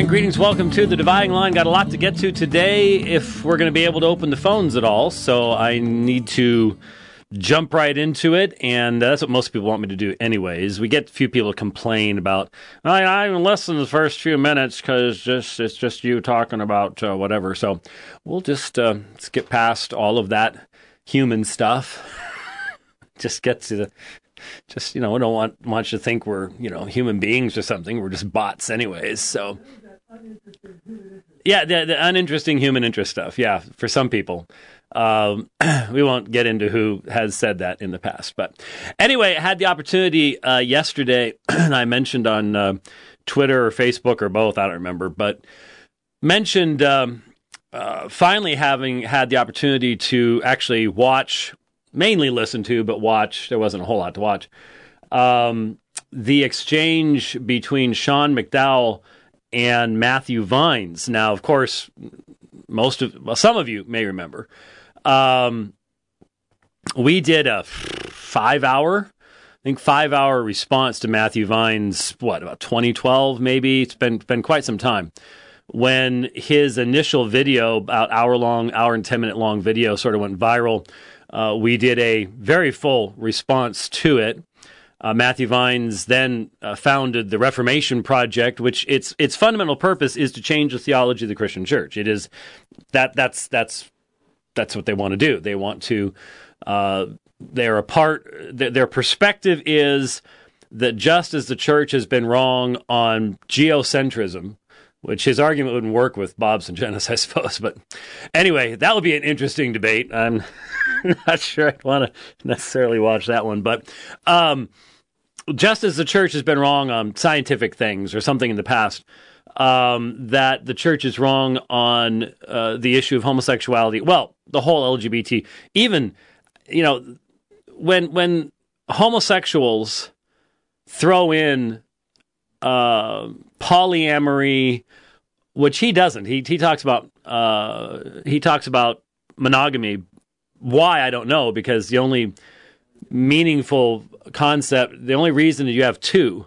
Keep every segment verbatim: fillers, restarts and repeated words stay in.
And greetings, welcome to the Dividing Line. Got a lot to get to today if we're going to be able to open the phones at all, so I need to jump right into it, and uh, that's what most people want me to do anyways. We get a few people complain about, I, I haven't listened to the first few minutes because just it's just you talking about uh, whatever, so we'll just uh, skip past all of that human stuff. Just get to the... Just, you know, I don't want, want you to think we're, you know, human beings or something. We're just bots anyways, so... Yeah, the, the uninteresting human interest stuff, yeah, for some people. Um, we won't get into who has said that in the past. But anyway, I had the opportunity uh, yesterday, and I mentioned on uh, Twitter or Facebook or both, I don't remember, but mentioned um, uh, finally having had the opportunity to actually watch, mainly listen to, but watch, there wasn't a whole lot to watch, um, the exchange between Sean McDowell and Matthew Vines. Now, of course, most of, well, some of you may remember, um, we did a five-hour, I think five-hour response to Matthew Vines, what, about twenty twelve maybe? It's been been quite some time. When his initial video, about hour-long, hour and ten-minute-long video sort of went viral, uh, we did a very full response to it. Uh, Matthew Vines then uh, founded the Reformation Project, which its its fundamental purpose is to change the theology of the Christian church. It is that that's that's that's what they want to do. They want to uh, they're a part. Th- their perspective is that just as the church has been wrong on geocentrism, which his argument wouldn't work with Bob's and Genesis, I suppose. But anyway, that would be an interesting debate. I'm not sure I'd want to necessarily watch that one, but. Um, Just as the church has been wrong on scientific things or something in the past, um, that the church is wrong on uh, the issue of homosexuality. Well, the whole L G B T. Even, you know, when when homosexuals throw in uh, polyamory, which he doesn't. He he talks about uh, he talks about monogamy. Why, I don't know, because the only meaningful concept, the only reason that you have two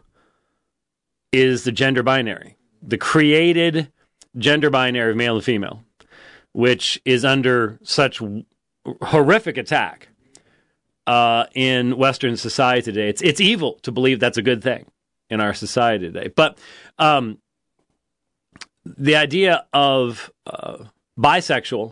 is the gender binary, the created gender binary of male and female, which is under such horrific attack uh, in Western society today. It's it's evil to believe that's a good thing in our society today. But um, the idea of uh, bisexual,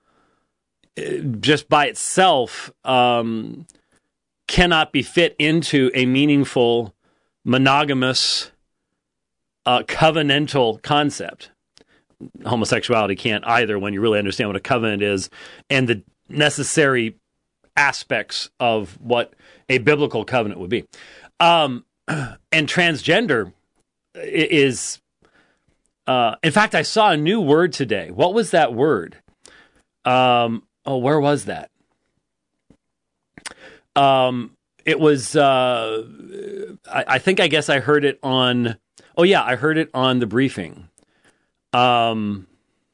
just by itself, um, cannot be fit into a meaningful, monogamous, uh, covenantal concept. Homosexuality can't either when you really understand what a covenant is and the necessary aspects of what a biblical covenant would be. Um, and transgender is, uh, in fact, I saw a new word today. What was that word? Um, oh, where was that? Um, it was, uh, I, I think, I guess I heard it on, oh yeah, I heard it on the briefing. Um,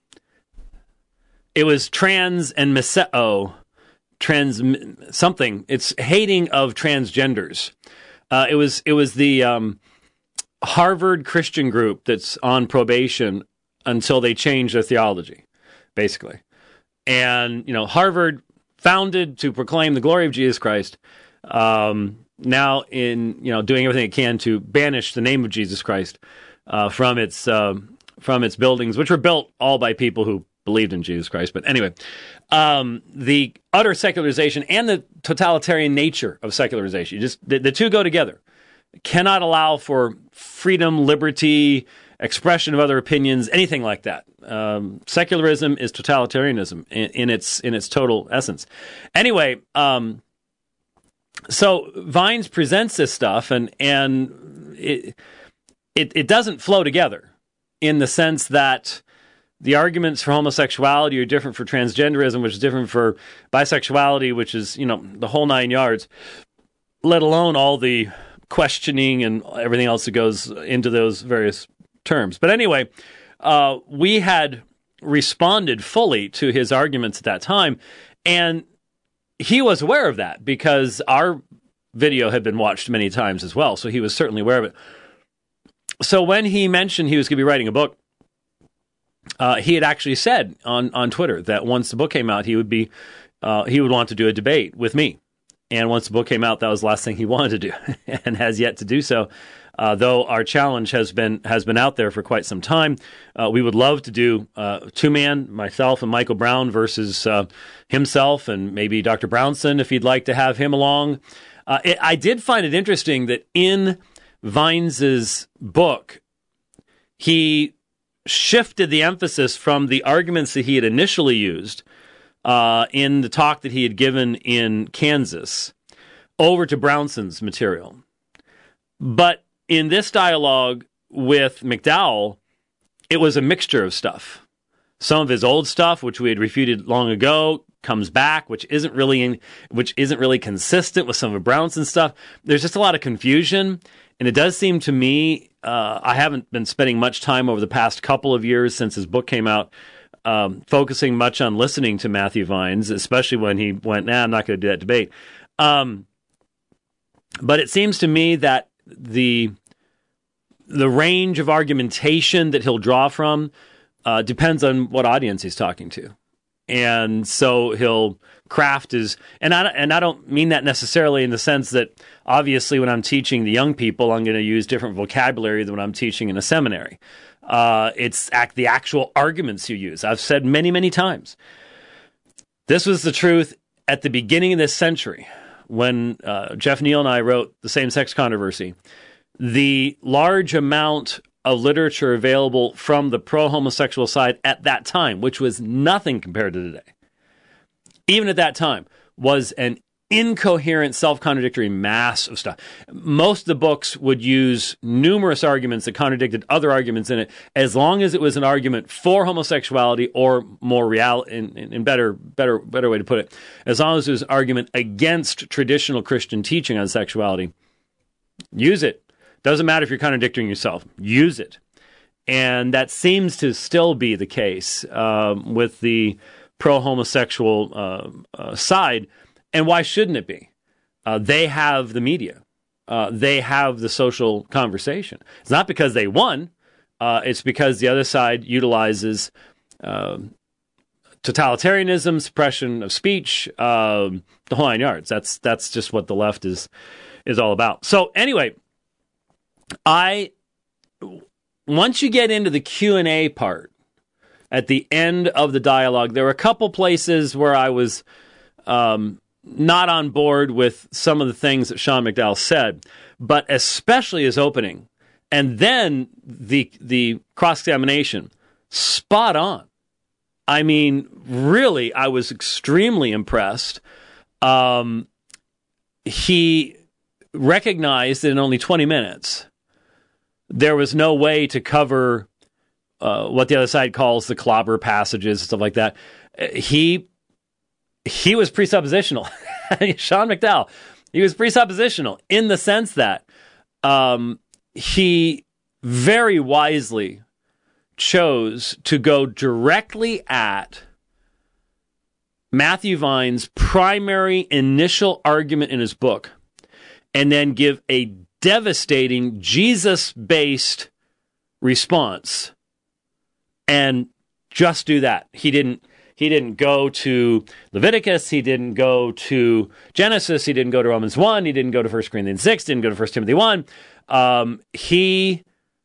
it was trans and miseo, trans something. It's hating of transgenders. Uh, it was, it was the, um, Harvard Christian group that's on probation until they change their theology, basically. And, you know, Harvard, founded to proclaim the glory of Jesus Christ, um, now in you know doing everything it can to banish the name of Jesus Christ uh, from its uh, from its buildings, which were built all by people who believed in Jesus Christ. But anyway, um, the utter secularization and the totalitarian nature of secularization, just the, the two go together. Cannot allow for freedom, liberty, expression of other opinions, anything like that. Um, secularism is totalitarianism in, in its in its total essence. Anyway, um, so Vines presents this stuff, and and it, it it doesn't flow together in the sense that the arguments for homosexuality are different for transgenderism, which is different for bisexuality, which is you know the whole nine yards. Let alone all the questioning and everything else that goes into those various terms. But anyway, uh, we had responded fully to his arguments at that time, and he was aware of that because our video had been watched many times as well, so he was certainly aware of it. So when he mentioned he was going to be writing a book, uh, he had actually said on, on Twitter that once the book came out, he would be uh, he would want to do a debate with me. And once the book came out, that was the last thing he wanted to do, and has yet to do so. Uh, though our challenge has been has been out there for quite some time, uh, we would love to do uh, two man, myself and Michael Brown versus uh, himself, and maybe Doctor Brownson if you'd like to have him along. Uh, it, I did find it interesting that in Vines's book, he shifted the emphasis from the arguments that he had initially used uh, in the talk that he had given in Kansas over to Brownson's material. But in this dialogue with McDowell, it was a mixture of stuff. Some of his old stuff, which we had refuted long ago, comes back, which isn't really in, which isn't really consistent with some of Brownson's stuff. There's just a lot of confusion, and it does seem to me, uh, I haven't been spending much time over the past couple of years since his book came out, um, focusing much on listening to Matthew Vines, especially when he went, nah, I'm not going to do that debate. Um, but it seems to me that the the range of argumentation that he'll draw from uh, depends on what audience he's talking to. And so he'll craft his, and I, and I don't mean that necessarily in the sense that obviously when I'm teaching the young people, I'm going to use different vocabulary than when I'm teaching in a seminary. Uh, it's act, the actual arguments you use. I've said many, many times, this was the truth at the beginning of this century when uh, Jeff Neal and I wrote The Same-Sex Controversy. The large amount of literature available from the pro-homosexual side at that time, which was nothing compared to today, even at that time, was an incoherent, self-contradictory mass of stuff. Most of the books would use numerous arguments that contradicted other arguments in it, as long as it was an argument for homosexuality or more real, in, in, in better, better, better way to put it, as long as it was an argument against traditional Christian teaching on sexuality. Use it. Doesn't matter if you're contradicting yourself. Use it. And that seems to still be the case um, with the pro-homosexual uh, uh, side. And why shouldn't it be? Uh, they have the media. Uh, they have the social conversation. It's not because they won. Uh, it's because the other side utilizes uh, totalitarianism, suppression of speech, uh, the whole nine yards. That's that's just what the left is is all about. So anyway, I once you get into the Q and A part at the end of the dialogue, there were a couple places where I was um, not on board with some of the things that Sean McDowell said, but especially his opening, and then the the cross-examination, spot on. I mean, really, I was extremely impressed. Um, he recognized that in only twenty minutes, there was no way to cover uh, what the other side calls the clobber passages and stuff like that. He he was presuppositional. Sean McDowell, he was presuppositional in the sense that um, he very wisely chose to go directly at Matthew Vine's primary initial argument in his book and then give a devastating Jesus-based response and just do that. He didn't he didn't go to Leviticus, he didn't go to Genesis, he didn't go to Romans one, he didn't go to First Corinthians six, didn't go to First Timothy one. Um, he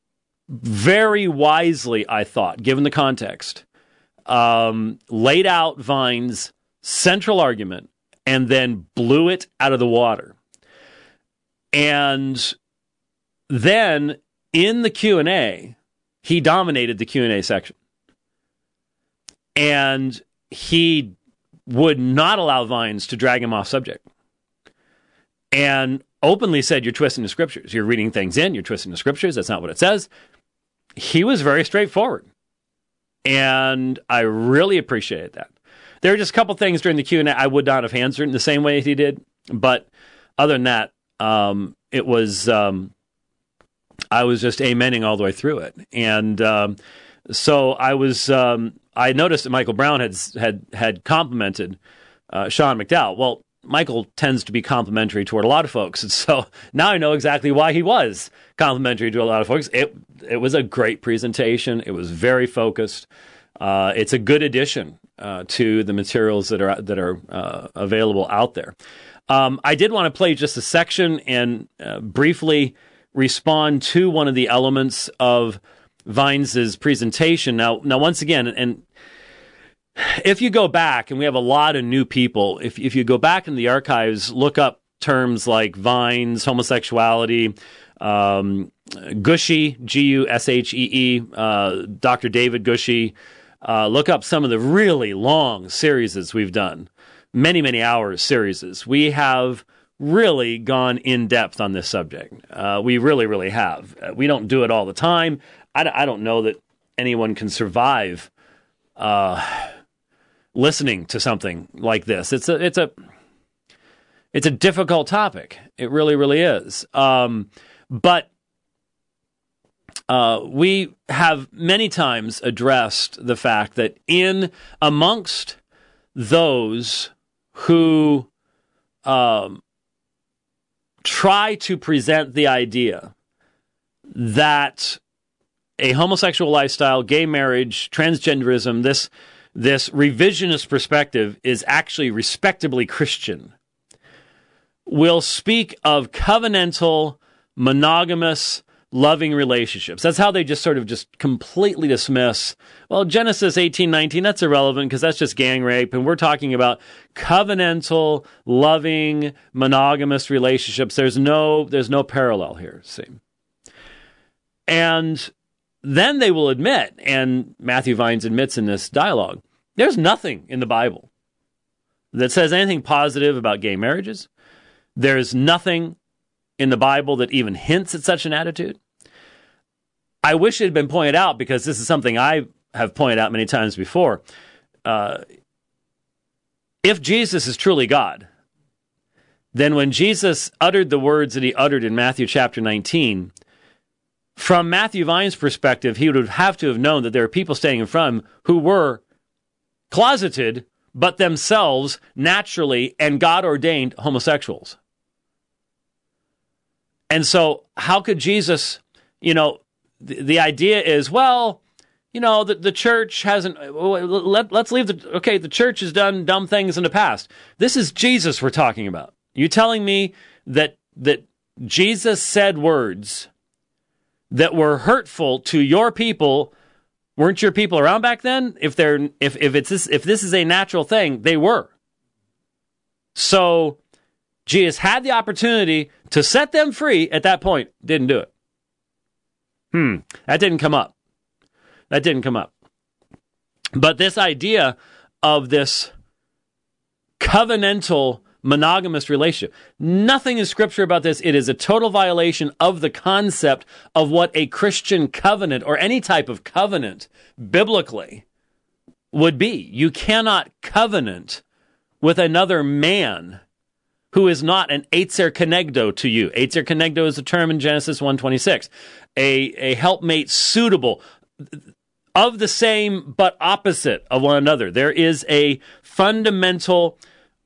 very wisely, I thought, given the context, um, laid out Vine's central argument and then blew it out of the water. And then in the Q and A, he dominated the Q and A section. And he would not allow Vines to drag him off subject. And openly said, you're twisting the scriptures. You're reading things in, you're twisting the scriptures. That's not what it says. He was very straightforward. And I really appreciated that. There were just a couple things during the Q and A I would not have answered in the same way he did. But other than that, um, it was, um, I was just amening all the way through it. And um, so I was, um, I noticed that Michael Brown had had, had complimented uh, Sean McDowell. Well, Michael tends to be complimentary toward a lot of folks. And so now I know exactly why he was complimentary to a lot of folks. It it was a great presentation. It was very focused. Uh, it's a good addition uh, to the materials that are that are uh, available out there. Um, I did want to play just a section and uh, briefly respond to one of the elements of Vines's presentation. Now, now once again, and if you go back, and we have a lot of new people, if if you go back in the archives, look up terms like Vines, homosexuality, um, Gushee, G U S H E E, uh, Doctor David Gushee. Uh, look up some of the really long series we've done, many, many hours series. We have really gone in depth on this subject. Uh, we really, really have. Uh, we don't do it all the time. I, I don't know that anyone can survive uh, listening to something like this. It's a, it's a, it's a difficult topic. It really, really is. Um, but Uh, we have many times addressed the fact that in amongst those who um, try to present the idea that a homosexual lifestyle, gay marriage, transgenderism, this this revisionist perspective is actually respectably Christian, will speak of covenantal, monogamous, loving relationships. That's how they just sort of just completely dismiss, well, Genesis eighteen nineteen, that's irrelevant because that's just gang rape. And we're talking about covenantal, loving, monogamous relationships. There's no, there's no parallel here, see. And then they will admit, and Matthew Vines admits in this dialogue, there's nothing in the Bible that says anything positive about gay marriages. There's nothing in the Bible that even hints at such an attitude. I wish it had been pointed out, because this is something I have pointed out many times before. Uh, if Jesus is truly God, then when Jesus uttered the words that he uttered in Matthew chapter nineteen, from Matthew Vine's perspective, he would have to have known that there are people standing in front of him who were closeted, but themselves naturally and God-ordained homosexuals. And so how could Jesus, you know, the, the idea is, well, you know, the, the church hasn't, let, let's leave the, okay, the church has done dumb things in the past. This is Jesus we're talking about. You telling me that that Jesus said words that were hurtful to your people? Weren't your people around back then? If they're, if, if it's this, if this is a natural thing, they were. So Jesus had the opportunity to set them free at that point, didn't do it. Hmm, that didn't come up. That didn't come up. But this idea of this covenantal monogamous relationship, nothing in Scripture about this. It is a total violation of the concept of what a Christian covenant or any type of covenant biblically would be. You cannot covenant with another man who is not an Eitzer Kenegdo to you. Eitzer Kenegdo is a term in Genesis one twenty-six. A, a helpmate suitable, of the same but opposite of one another. There is a fundamental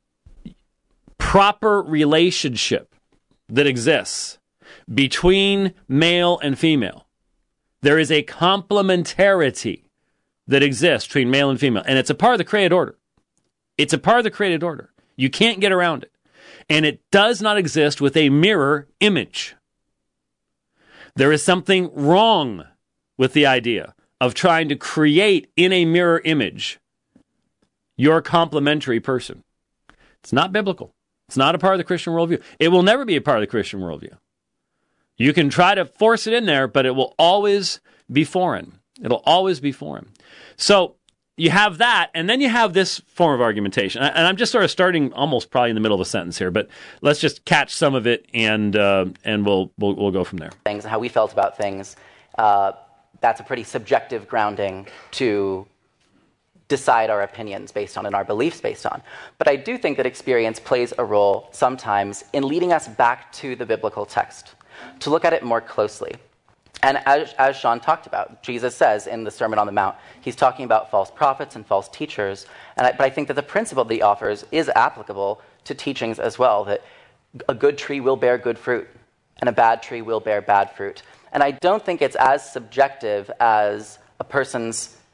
proper relationship that exists between male and female. There is a complementarity that exists between male and female, and it's a part of the created order. It's a part of the created order. You can't get around it. And it does not exist with a mirror image. There is something wrong with the idea of trying to create in a mirror image your complementary person. It's not biblical. It's not a part of the Christian worldview. It will never be a part of the Christian worldview. You can try to force it in there, but it will always be foreign. It'll always be foreign. So you have that, and then you have this form of argumentation. And I'm just sort of starting almost probably in the middle of a sentence here, but let's just catch some of it, and uh, and we'll, we'll we'll go from there. Things, how we felt about things. Uh, that's a pretty subjective grounding to decide our opinions based on and our beliefs based on. But I do think that experience plays a role sometimes in leading us back to the biblical text, to look at it more closely. And as, as Sean talked about, Jesus says in the Sermon on the Mount, he's talking about false prophets and false teachers. And I, but I think that the principle that he offers is applicable to teachings as well, that a good tree will bear good fruit, and a bad tree will bear bad fruit. And I don't think it's as subjective as a person's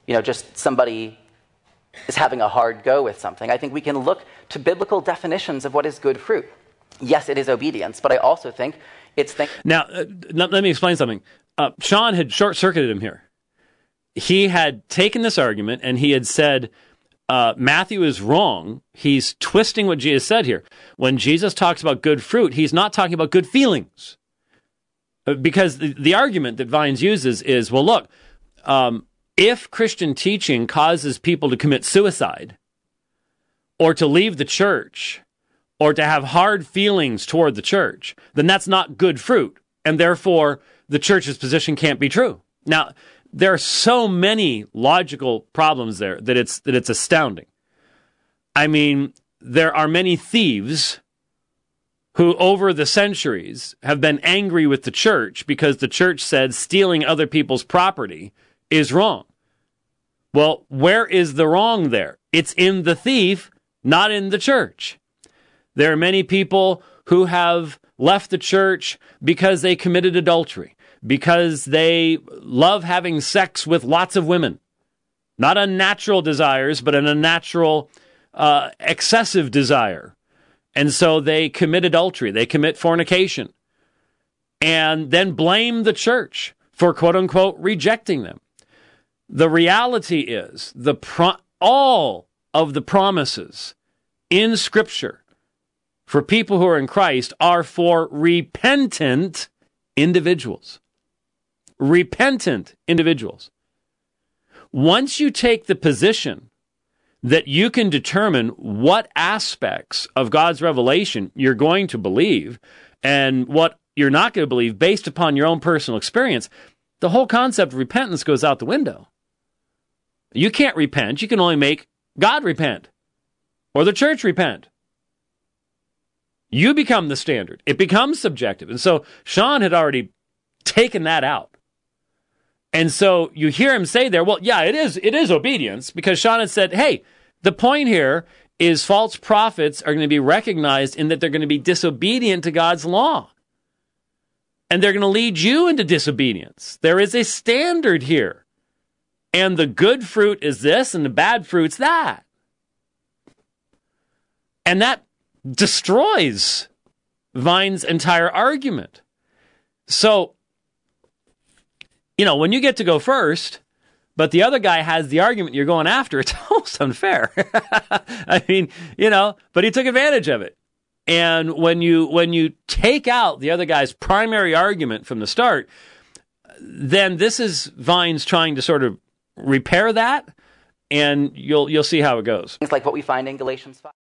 you know, just somebody is having a hard go with something. I think we can look to biblical definitions of what is good fruit. Yes, it is obedience, but I also think it's... Th- now, uh, let me explain something. Uh, Sean had short-circuited him here. He had taken this argument and he had said, uh, Matthew is wrong. He's twisting what Jesus said here. When Jesus talks about good fruit, he's not talking about good feelings. Because the, the argument that Vines uses is, well, look, um, if Christian teaching causes people to commit suicide or to leave the church or to have hard feelings toward the church, then that's not good fruit. And therefore, the church's position can't be true. Now, there are so many logical problems there that it's that it's astounding. I mean, there are many thieves who over the centuries have been angry with the church because the church said stealing other people's property is wrong. Well, where is the wrong there? It's in the thief, not in the church. There are many people who have left the church because they committed adultery, because they love having sex with lots of women. Not unnatural desires, but an unnatural, uh, excessive desire. And so they commit adultery, they commit fornication, and then blame the church for, quote unquote, rejecting them. The reality is, the pro- all of the promises in Scripture for people who are in Christ are for repentant individuals. Repentant individuals. Once you take the position that you can determine what aspects of God's revelation you're going to believe and what you're not going to believe based upon your own personal experience, the whole concept of repentance goes out the window. You can't repent. You can only make God repent or the church repent. You become the standard. It becomes subjective. And so Sean had already taken that out. And so you hear him say there, well, yeah, it is, it is obedience, because Sean had said, hey, the point here is false prophets are going to be recognized in that they're going to be disobedient to God's law. And they're going to lead you into disobedience. There is a standard here. And the good fruit is this, and the bad fruit's that. And that destroys Vine's entire argument. So, you know, when you get to go first, but the other guy has the argument you're going after, it's almost unfair. I mean, you know, but he took advantage of it. And when you when you take out the other guy's primary argument from the start, then this is Vine's trying to sort of repair that, and you'll you'll see how it goes. It's like what we find in Galatians five.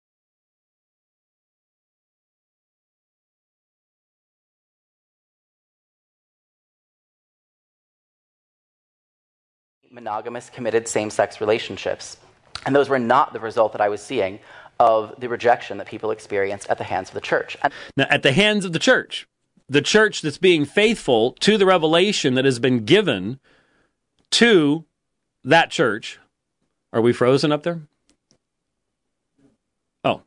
Monogamous, committed same-sex relationships. And those were not the result that I was seeing of the rejection that people experienced at the hands of the church. And now, at the hands of the church, the church that's being faithful to the revelation that has been given to that church. Are we frozen up there? Oh.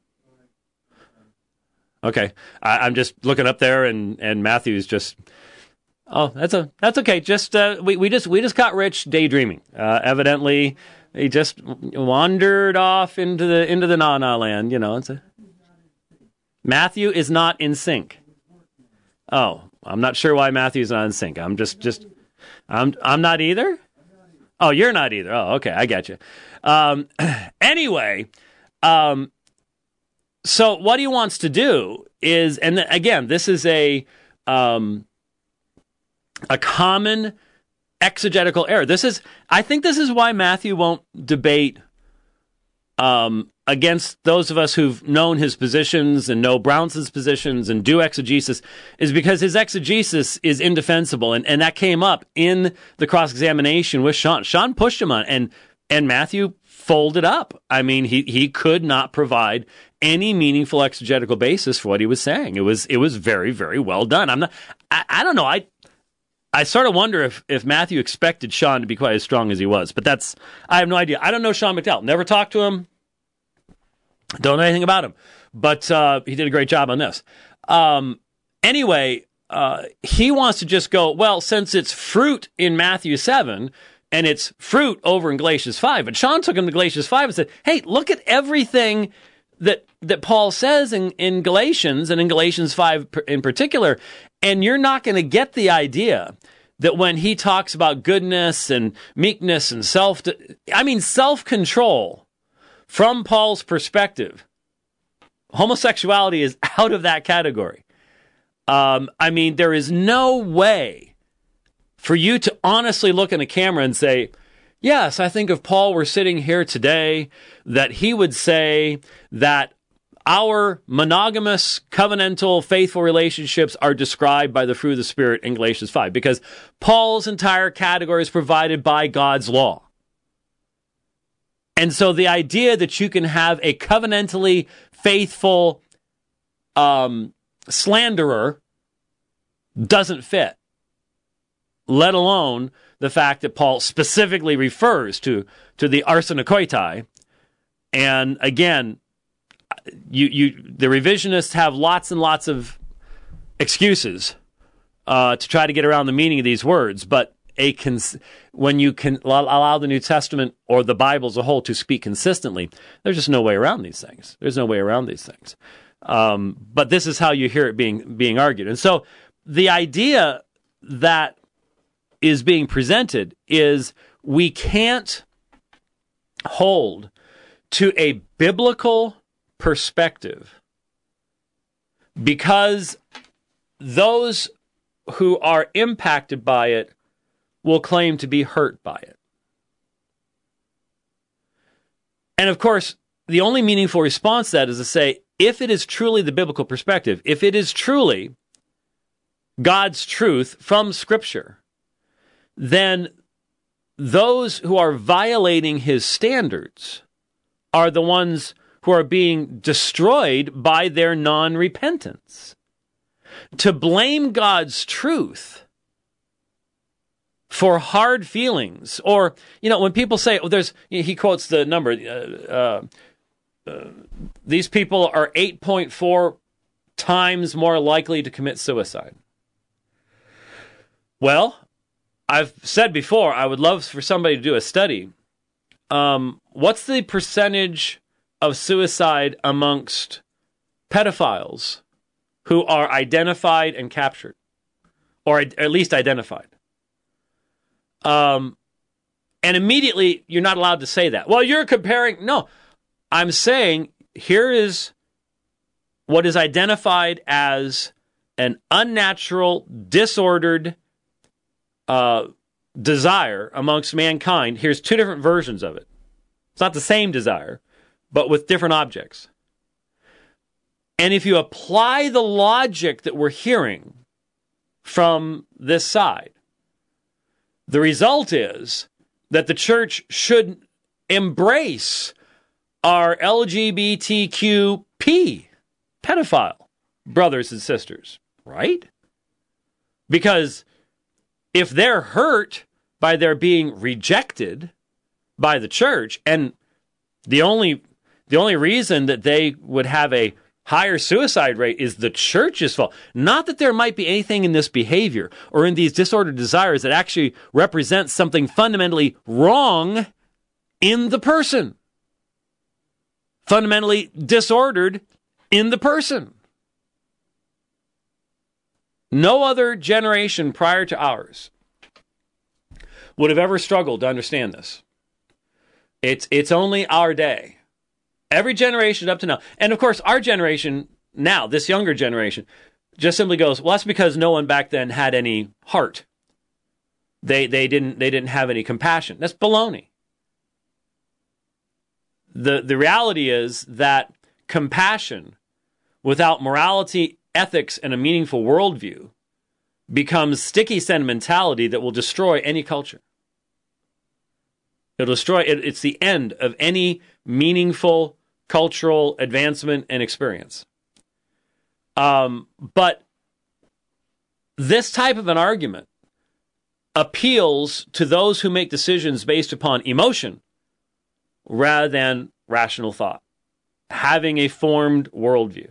Okay. I, I'm just looking up there, and, and Matthew's just... Oh, that's a that's okay. Just uh, we we just we just got Rich daydreaming. Uh, evidently, he just wandered off into the into the na-na land. You know, it's a Matthew is not in sync. Oh, I'm not sure why Matthew's not in sync. I'm just just I'm I'm not either. Oh, you're not either. Oh, okay, I got you. Um, anyway, um, so what he wants to do is, and again, this is a um. a common exegetical error. This is, I think this is why Matthew won't debate um, against those of us who've known his positions and know Brownson's positions and do exegesis, is because his exegesis is indefensible. And, and that came up in the cross-examination with Sean. Sean pushed him on it, and, and Matthew folded up. I mean, he, he could not provide any meaningful exegetical basis for what he was saying. It was, it was very, very well done. I'm not, I, I don't know. I, I sort of wonder if, if Matthew expected Sean to be quite as strong as he was, but that's, I have no idea. I don't know Sean McDowell. Never talked to him. Don't know anything about him, but uh, he did a great job on this. Um, anyway, uh, he wants to just go, well, since it's fruit in Matthew seven, and it's fruit over in Galatians five. But Sean took him to Galatians five and said, hey, look at everything that that Paul says in, in Galatians, and in Galatians five in particular, and you're not going to get the idea that when he talks about goodness and meekness and self, I mean, self-control, from Paul's perspective, homosexuality is out of that category. Um, I mean, there is no way for you to honestly look in a camera and say, yes, I think if Paul were sitting here today, that he would say that our monogamous, covenantal, faithful relationships are described by the fruit of the Spirit in Galatians five, because Paul's entire category is provided by God's law. And so the idea that you can have a covenantally faithful um, slanderer doesn't fit, let alone the fact that Paul specifically refers to, to the arsenokoitai. And again, you you the revisionists have lots and lots of excuses uh, to try to get around the meaning of these words, but a cons- when you can allow the New Testament or the Bible as a whole to speak consistently, there's just no way around these things. There's no way around these things. Um, but this is how you hear it being being argued. And so the idea that is being presented is we can't hold to a biblical perspective because those who are impacted by it will claim to be hurt by it. And of course, the only meaningful response to that is to say, if it is truly the biblical perspective, if it is truly God's truth from Scripture, then those who are violating his standards are the ones who are being destroyed by their non-repentance. To blame God's truth for hard feelings, or, you know, when people say, oh, there's, he quotes the number, uh, uh, uh, these people are eight point four times more likely to commit suicide. Well, I've said before, I would love for somebody to do a study. Um, what's the percentage of suicide amongst pedophiles who are identified and captured, or at least identified? Um, and immediately you're not allowed to say that. Well, you're comparing. No, I'm saying here is what is identified as an unnatural, disordered uh, desire amongst mankind. Here's two different versions of it. It's not the same desire, but with different objects. And if you apply the logic that we're hearing from this side, the result is that the church should embrace our L G B T Q P pedophile brothers and sisters, right? Because if they're hurt by their being rejected by the church, and the only the only reason that they would have a higher suicide rate is the church's fault. Not that there might be anything in this behavior or in these disordered desires that actually represents something fundamentally wrong in the person. Fundamentally disordered in the person. No other generation prior to ours would have ever struggled to understand this. It's it's only our day. Every generation up to now. And of course, our generation now, this younger generation, just simply goes, well, that's because no one back then had any heart. They they didn't they didn't have any compassion. That's baloney. The the reality is that compassion without morality, ethics, and a meaningful worldview becomes sticky sentimentality that will destroy any culture. It'll destroy it, it's the end of any meaningful cultural advancement and experience. Um, but this type of an argument appeals to those who make decisions based upon emotion rather than rational thought, having a formed worldview.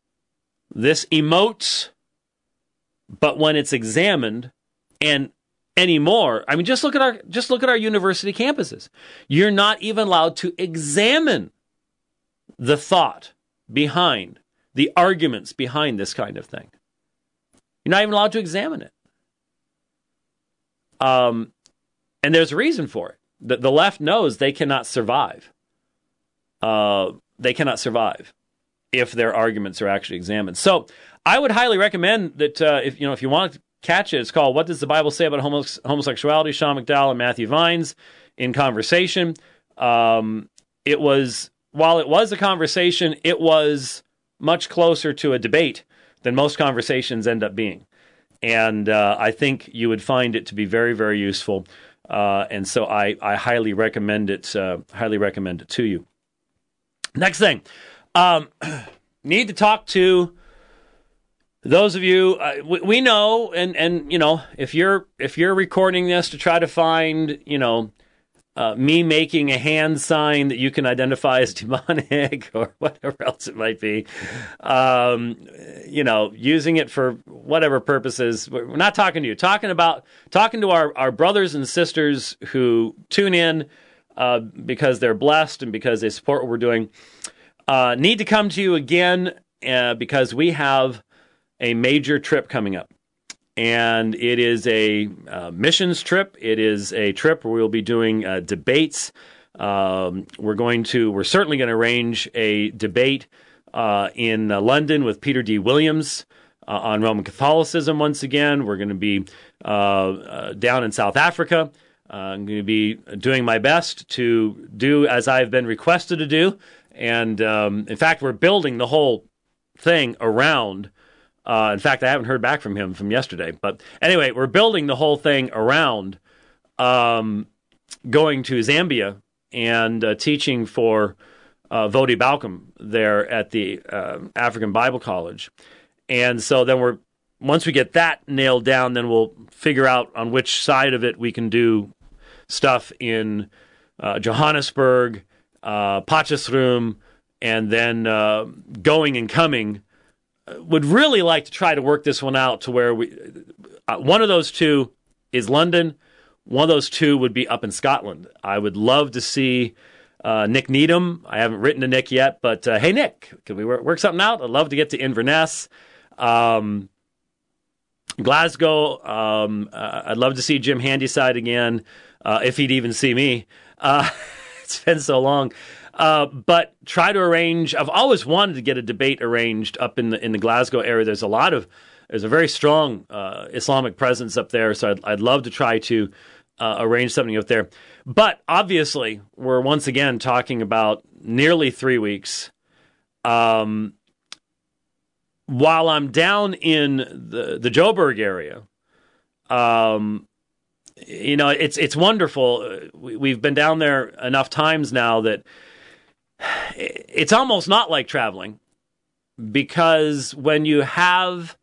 This emotes, but when it's examined, and anymore. I mean, just look at our just look at our university campuses. You're not even allowed to examine the thought behind, the arguments behind this kind of thing. You're not even allowed to examine it. Um, and there's a reason for it. The, the left knows they cannot survive. Uh, they cannot survive if their arguments are actually examined. So I would highly recommend that uh, if you know if you want to catch it, it's called "What Does the Bible Say About Homos- Homosexuality?" Sean McDowell and Matthew Vines in conversation. Um, it was while it was a conversation, it was much closer to a debate than most conversations end up being. And uh, I think you would find it to be very, very useful. Uh, and so I, I highly recommend it. Uh, highly recommend it to you. Next thing, um, need to talk to those of you. Uh, we, we know, and and you know, if you're if you're recording this to try to find, you know, uh, me making a hand sign that you can identify as demonic or whatever else it might be, um, you know, using it for whatever purposes. We're not talking to you. Talking about talking to our, our brothers and sisters who tune in uh, because they're blessed and because they support what we're doing. Uh, need to come to you again uh, because we have a major trip coming up. And it is a uh, missions trip. It is a trip where we'll be doing uh, debates. Um, we're going to, we're certainly going to arrange a debate uh, in uh, London with Peter D. Williams uh, on Roman Catholicism once again. We're going to be uh, uh, down in South Africa. Uh, I'm going to be doing my best to do as I've been requested to do. And um, in fact, we're building the whole thing around. Uh, in fact, I haven't heard back from him from yesterday. But anyway, we're building the whole thing around um, going to Zambia and uh, teaching for uh, Vodi Balcom there at the uh, African Bible College. And so then we're, once we get that nailed down, then we'll figure out on which side of it we can do stuff in uh, Johannesburg, uh, Potchefstroom, and then uh, going and coming. Would really like to try to work this one out to where we, uh, one of those two is London. One of those two would be up in Scotland. I would love to see uh, Nick Needham. I haven't written to Nick yet, but uh, hey, Nick, can we work, work something out? I'd love to get to Inverness. Um, Glasgow, um, uh, I'd love to see Jim Handyside again, uh, if he'd even see me. Uh, it's been so long. Uh, but try to arrange. I've always wanted to get a debate arranged up in the in the Glasgow area. There's a lot of there's a very strong uh, Islamic presence up there, so I'd, I'd love to try to uh, arrange something up there. But obviously, we're once again talking about nearly three weeks. Um, while I'm down in the the Joburg area, um, you know, it's it's wonderful. We, we've been down there enough times now that. It's almost not like traveling, because when you have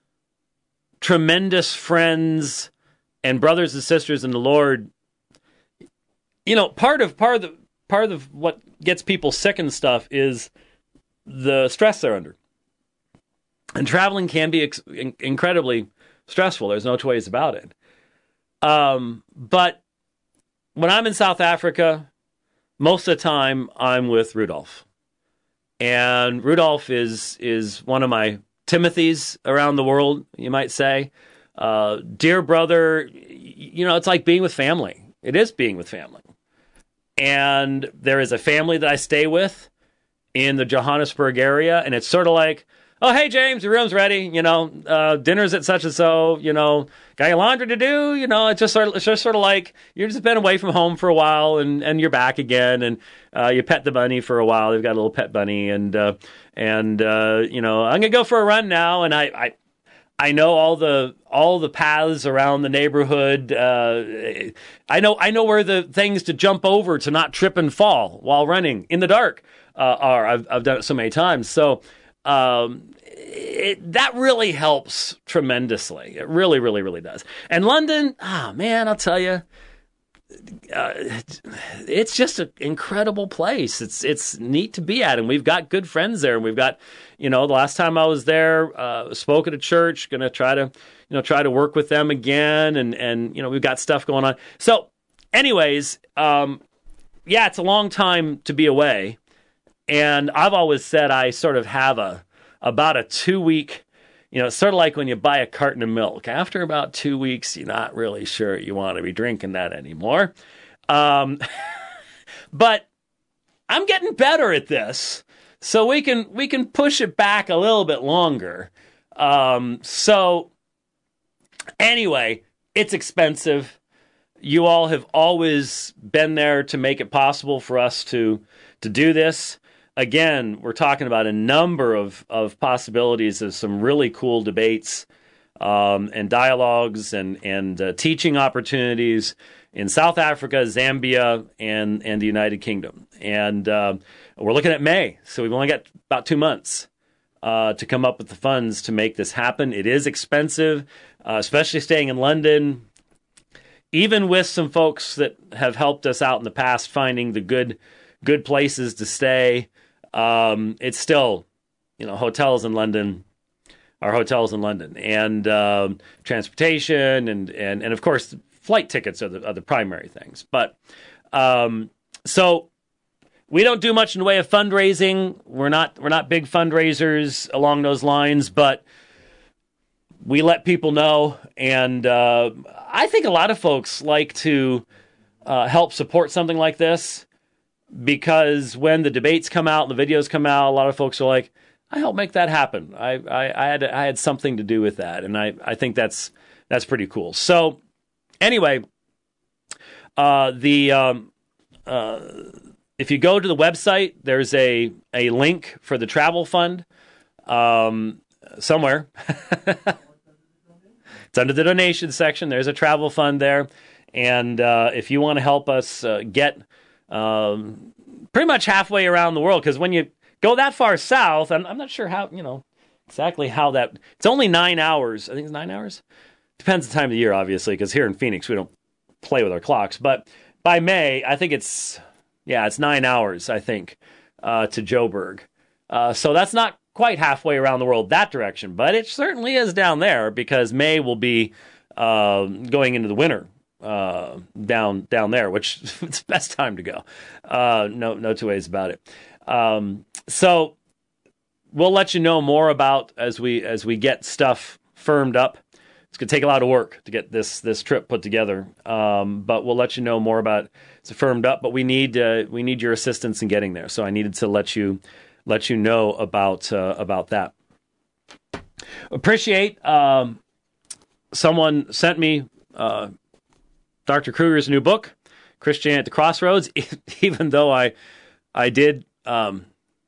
tremendous friends and brothers and sisters in the Lord, you know, part of part of the part of what gets people sick and stuff is the stress they're under. And traveling can be ex- incredibly stressful. There's no two ways about it. Um, but when I'm in South Africa, most of the time, I'm with Rudolph. And Rudolph is is one of my Timothys around the world, you might say. Uh, dear brother, you know, it's like being with family. It is being with family. And there is a family that I stay with in the Johannesburg area, and it's sort of like, oh, hey, James, your room's ready. You know, uh, dinner's at such and so. You know, got your laundry to do. You know, it's just sort of, it's just sort of like you've just been away from home for a while, and, and you're back again, and uh, you pet the bunny for a while. They've got a little pet bunny, and uh, and uh, you know, I'm gonna go for a run now, and I. I I know all the all the paths around the neighborhood. Uh, I know I know where the things to jump over to not trip and fall while running in the dark uh, are. I've I've done it so many times. So um, it, that really helps tremendously. It really, really, really does. And London, ah, oh, man, I'll tell you, uh, it's just an incredible place. It's it's neat to be at, and we've got good friends there. And we've got, you know, the last time I was there, uh, spoke at a church. Going to try to, you know, try to work with them again, and and you know, we've got stuff going on. So, anyways, um, yeah, it's a long time to be away, and I've always said I sort of have a about a two week. You know, it's sort of like when you buy a carton of milk. After about two weeks, you're not really sure you want to be drinking that anymore. Um, but I'm getting better at this, so we can we can push it back a little bit longer. Um, so anyway, it's expensive. You all have always been there to make it possible for us to to do this. Again, we're talking about a number of, of possibilities of some really cool debates um, and dialogues and, and uh, teaching opportunities in South Africa, Zambia, and, and the United Kingdom. And uh, we're looking at May, so we've only got about two months uh, to come up with the funds to make this happen. It is expensive, uh, especially staying in London. Even with some folks that have helped us out in the past finding the good good places to stay, Um, it's still, you know, hotels in London are hotels in London, and um, transportation, and, and and of course, flight tickets are the are the primary things. But um, so we don't do much in the way of fundraising. We're not we're not big fundraisers along those lines, but we let people know, and uh, I think a lot of folks like to uh, help support something like this. Because when the debates come out and the videos come out, a lot of folks are like, I helped make that happen. I, I, I had I had something to do with that. And I, I think that's that's pretty cool. So anyway, uh, the um, uh, if you go to the website, there's a, a link for the travel fund um, somewhere. It's under the donation section. There's a travel fund there. And uh, if you want to help us uh, get Um, pretty much halfway around the world, because when you go that far south, I'm, I'm not sure how, you know, exactly how that, it's only nine hours. I think it's nine hours. Depends the time of the year, obviously, because here in Phoenix, we don't play with our clocks. But by May, I think it's, yeah, it's nine hours, I think, uh, to Joburg. Uh, so that's not quite halfway around the world that direction, but it certainly is down there, because May will be uh, going into the winter. Uh, down down there, which it's the best time to go. Uh, no no two ways about it. Um, so we'll let you know more about as we as we get stuff firmed up. It's gonna take a lot of work to get this this trip put together, um, but we'll let you know more about it's firmed up. But we need uh, we need your assistance in getting there. So I needed to let you let you know about uh, about that. Appreciate um, someone sent me. Uh, Doctor Kruger's new book, Christianity at the Crossroads, even though I I did um,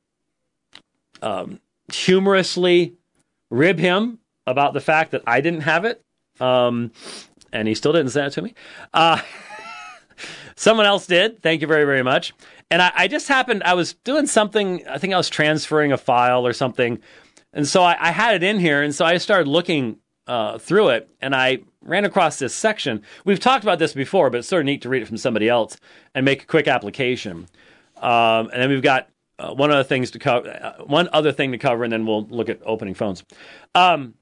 um, humorously rib him about the fact that I didn't have it, um, and he still didn't send it to me. Uh, someone else did. Thank you very, very much. And I, I just happened, I was doing something, I think I was transferring a file or something, and so I, I had it in here, and so I started looking uh, through it, and I ran across this section. We've talked about this before, but it's sort of neat to read it from somebody else and make a quick application. Um, and then we've got uh, one other things to cover, uh, one other thing to cover, and then we'll look at opening phones. Um,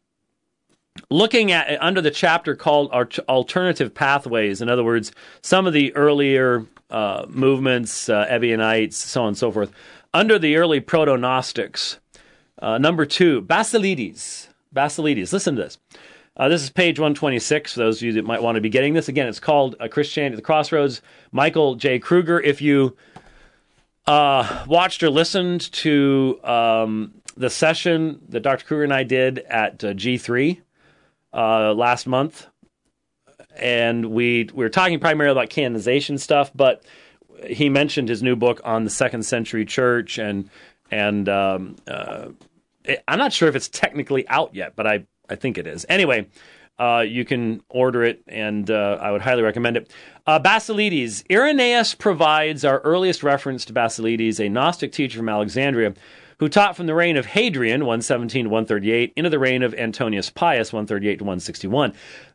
looking at under the chapter called Alternative Pathways, in other words, some of the earlier uh, movements, uh, Ebionites, so on and so forth, under the early proto-Gnostics. Uh, number two, Basilides. Basilides. Listen to this. Uh, this is page one twenty-six, for those of you that might want to be getting this. Again, it's called uh, Christianity at the Crossroads, Michael J. Kruger. If you uh, watched or listened to um, the session that Doctor Kruger and I did at uh, G three uh, last month, and we, we were talking primarily about canonization stuff, but he mentioned his new book on the second century church, and, and um, uh, it, I'm not sure if it's technically out yet, but I I think it is. Anyway, uh, you can order it, and uh, I would highly recommend it. Uh, Basilides. Irenaeus provides our earliest reference to Basilides, a Gnostic teacher from Alexandria, who taught from the reign of Hadrian, one seventeen to one thirty-eight, into the reign of Antonius Pius, one thirty-eight to one sixty-one.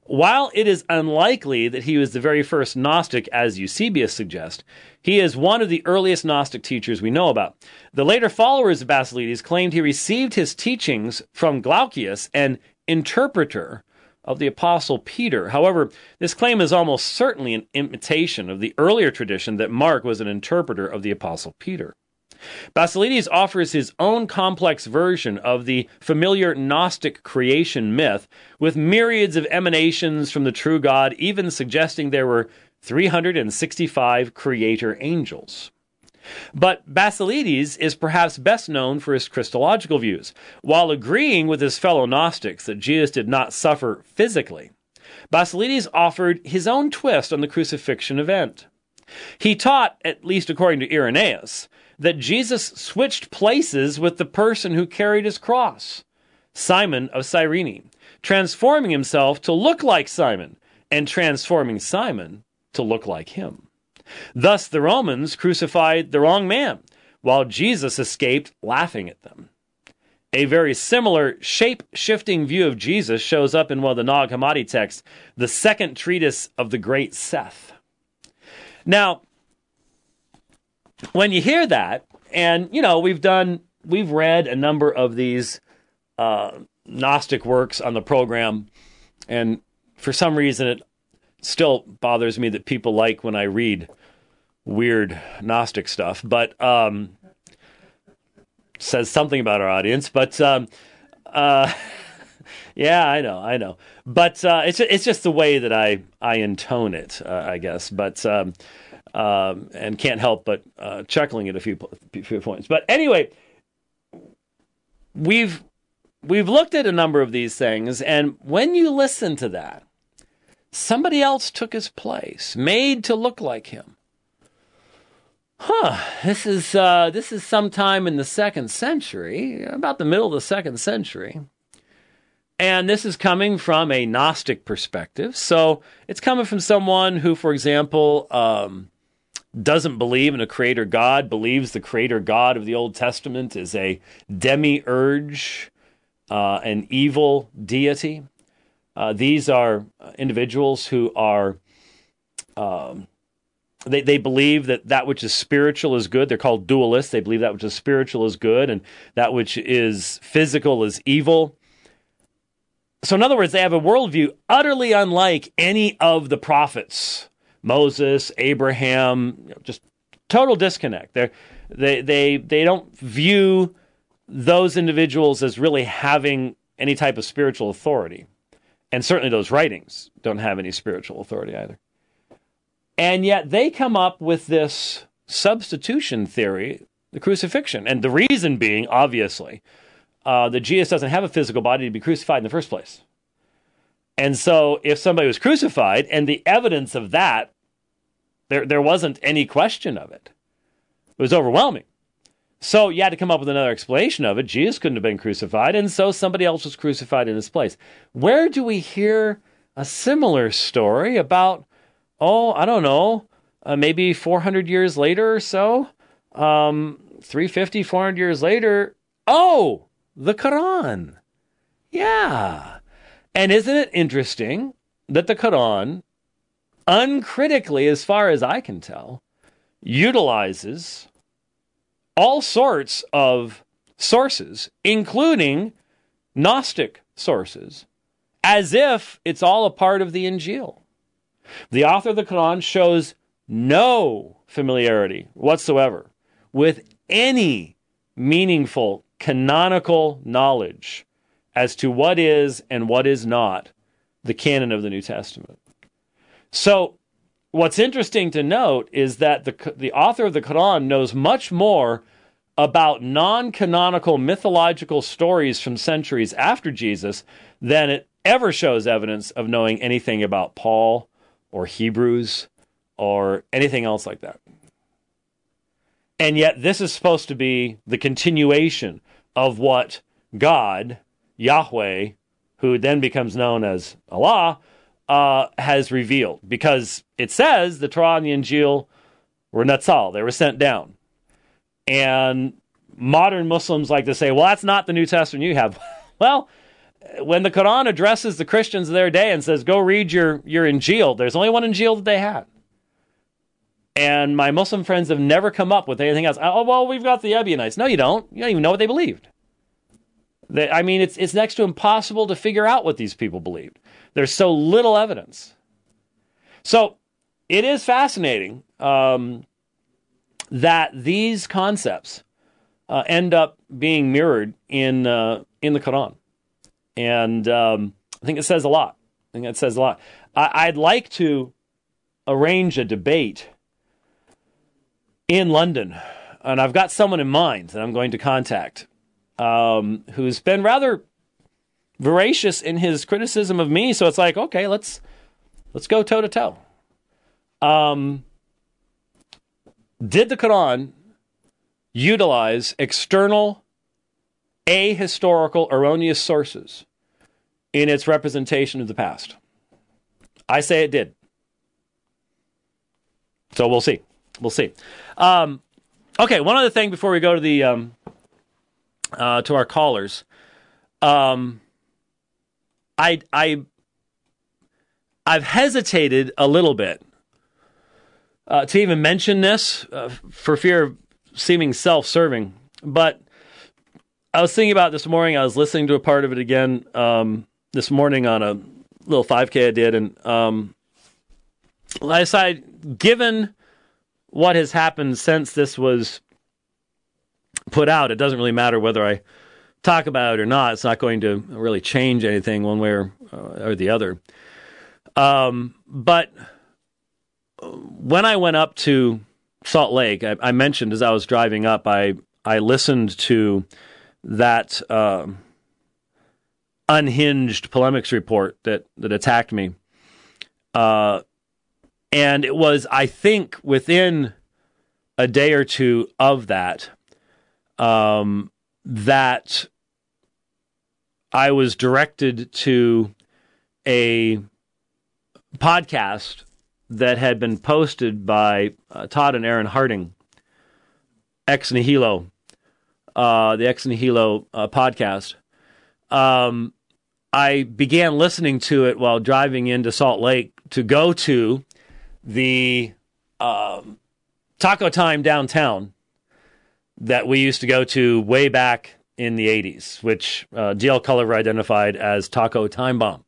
While it is unlikely that he was the very first Gnostic, as Eusebius suggests, he is one of the earliest Gnostic teachers we know about. The later followers of Basilides claimed he received his teachings from Glaucius, an interpreter of the Apostle Peter. However, this claim is almost certainly an imitation of the earlier tradition that Mark was an interpreter of the Apostle Peter. Basilides offers his own complex version of the familiar Gnostic creation myth, with myriads of emanations from the true God, even suggesting there were three hundred sixty-five creator angels. But Basilides is perhaps best known for his Christological views. While agreeing with his fellow Gnostics that Jesus did not suffer physically, Basilides offered his own twist on the crucifixion event. He taught, at least according to Irenaeus, that Jesus switched places with the person who carried his cross, Simon of Cyrene, transforming himself to look like Simon and transforming Simon to look like him. Thus, the Romans crucified the wrong man, while Jesus escaped laughing at them. A very similar shape-shifting view of Jesus shows up in one of the Nag Hammadi texts, the second treatise of the great Seth. Now, when you hear that, and, you know, we've done, we've read a number of these uh, Gnostic works on the program, and for some reason it still bothers me that people like when I read weird Gnostic stuff, but um, says something about our audience. But um, uh, yeah, I know, I know. But uh, it's it's just the way that I I intone it, uh, I guess. But um, um, and can't help but uh, chuckling at a few a few points. But anyway, we've we've looked at a number of these things, and when you listen to that, somebody else took his place, made to look like him. Huh, this is uh, this is sometime in the second century, about the middle of the second century. And this is coming from a Gnostic perspective. So it's coming from someone who, for example, um, doesn't believe in a creator God, believes the creator God of the Old Testament is a demiurge, uh, an evil deity. Uh, these are individuals who are... Um, They they believe that that which is spiritual is good. They're called dualists. They believe that which is spiritual is good and that which is physical is evil. So in other words, they have a worldview utterly unlike any of the prophets. Moses, Abraham, you know, just total disconnect. They're, they they they don't view those individuals as really having any type of spiritual authority. And certainly those writings don't have any spiritual authority either. And yet they come up with this substitution theory, the crucifixion. And the reason being, obviously, uh, that Jesus doesn't have a physical body to be crucified in the first place. And so if somebody was crucified, and the evidence of that, there, there wasn't any question of it. It was overwhelming. So you had to come up with another explanation of it. Jesus couldn't have been crucified, and so somebody else was crucified in his place. Where do we hear a similar story about... Oh, I don't know, uh, maybe four hundred years later or so, um, three fifty, four hundred years later. Oh, the Quran. Yeah. And isn't it interesting that the Quran, uncritically, as far as I can tell, utilizes all sorts of sources, including Gnostic sources, as if it's all a part of the Injil. The author of the Quran shows no familiarity whatsoever with any meaningful canonical knowledge as to what is and what is not the canon of the New Testament. So what's interesting to note is that the, the author of the Quran knows much more about non-canonical mythological stories from centuries after Jesus than it ever shows evidence of knowing anything about Paul or Hebrews, or anything else like that. And yet this is supposed to be the continuation of what God, Yahweh, who then becomes known as Allah, uh, has revealed. Because it says the Torah and the Injil were natsal, they were sent down. And modern Muslims like to say, well, that's not the New Testament you have. Well, when the Quran addresses the Christians of their day and says, go read your, your Injil, there's only one Injil that they had. And my Muslim friends have never come up with anything else. Oh, well, we've got the Ebionites. No, you don't. You don't even know what they believed. They, I mean, it's it's next to impossible to figure out what these people believed. There's so little evidence. So it is fascinating um, that these concepts uh, end up being mirrored in uh, in the Quran. And um, I think it says a lot. I think it says a lot. I, I'd like to arrange a debate in London, and I've got someone in mind that I'm going to contact um, who's been rather voracious in his criticism of me. So it's like, okay, let's let's go toe to toe. Um, did the Quran utilize external ahistorical erroneous sources in its representation of the past? I say it did. So we'll see. We'll see. Um, okay, one other thing before we go to the um, uh, to our callers. Um, I I I've hesitated a little bit uh, to even mention this uh, for fear of seeming self-serving, but I was thinking about it this morning. I was listening to a part of it again um, this morning on a little five K I did, and um, I decided, given what has happened since this was put out, it doesn't really matter whether I talk about it or not. It's not going to really change anything one way or, uh, or the other. Um, but when I went up to Salt Lake, I, I mentioned as I was driving up, I, I listened to that uh, unhinged polemics report that, that attacked me. Uh, and it was, I think, within a day or two of that, um, that I was directed to a podcast that had been posted by uh, Todd and Aaron Harding, Ex Nihilo, uh, the Ex Nihilo uh, podcast. Um, I began listening to it while driving into Salt Lake to go to the um, Taco Time downtown that we used to go to way back in the eighties, which uh, D L Culliver identified as Taco Time Bomb.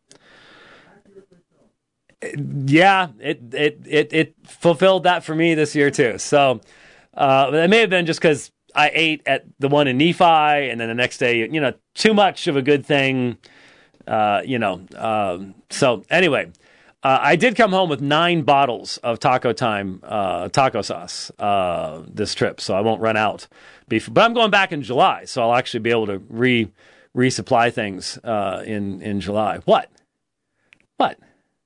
Yeah, it it it it fulfilled that for me this year too. So uh, it may have been just because I ate at the one in Nephi, and then the next day, you know, too much of a good thing, uh, you know. Um, so anyway, uh, I did come home with nine bottles of Taco Time uh, taco sauce uh, this trip, so I won't run out. Before, but I'm going back in July, so I'll actually be able to re resupply things uh, in in July. What? What?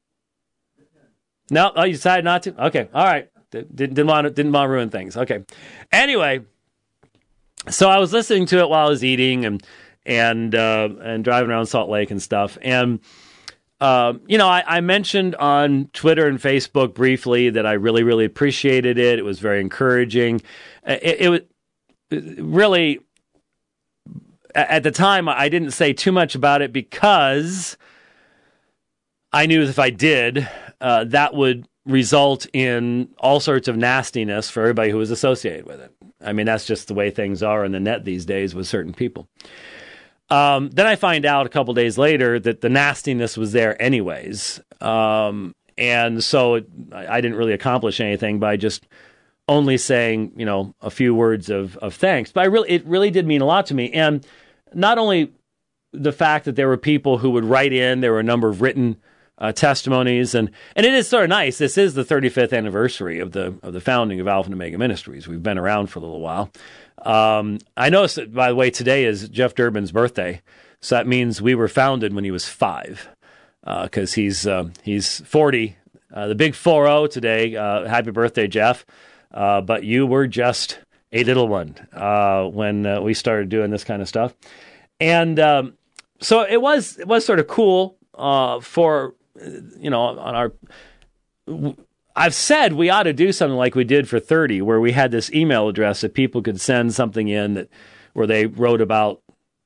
No, oh, you decided not to? Okay, all right. Didn't didn't want to, didn't want to ruin things. Okay. Anyway, so I was listening to it while I was eating and and uh, and driving around Salt Lake and stuff. And uh, you know, I, I mentioned on Twitter and Facebook briefly that I really really appreciated it. It was very encouraging. It, it was really, at the time, I didn't say too much about it because I knew if I did, uh, that would result in all sorts of nastiness for everybody who was associated with it. I mean, that's just the way things are in the net these days with certain people. Um, then I find out a couple days later that the nastiness was there anyways. Um, and so it, I didn't really accomplish anything by just only saying, you know, a few words of, of thanks. But I really, it really did mean a lot to me. And not only the fact that there were people who would write in, there were a number of written Uh, testimonies, and and it is sort of nice. This is the thirty-fifth anniversary of the of the founding of Alpha and Omega Ministries. We've been around for a little while. Um, I noticed that, by the way, today is Jeff Durbin's birthday, so that means we were founded when he was five, because uh, he's uh, he's forty, uh, the big four zero today. Uh, happy birthday, Jeff! Uh, but you were just a little one uh, when uh, we started doing this kind of stuff, and um, so it was it was sort of cool uh, for. You know, on our, I've said we ought to do something like we did for thirty, where we had this email address that people could send something in that, where they wrote about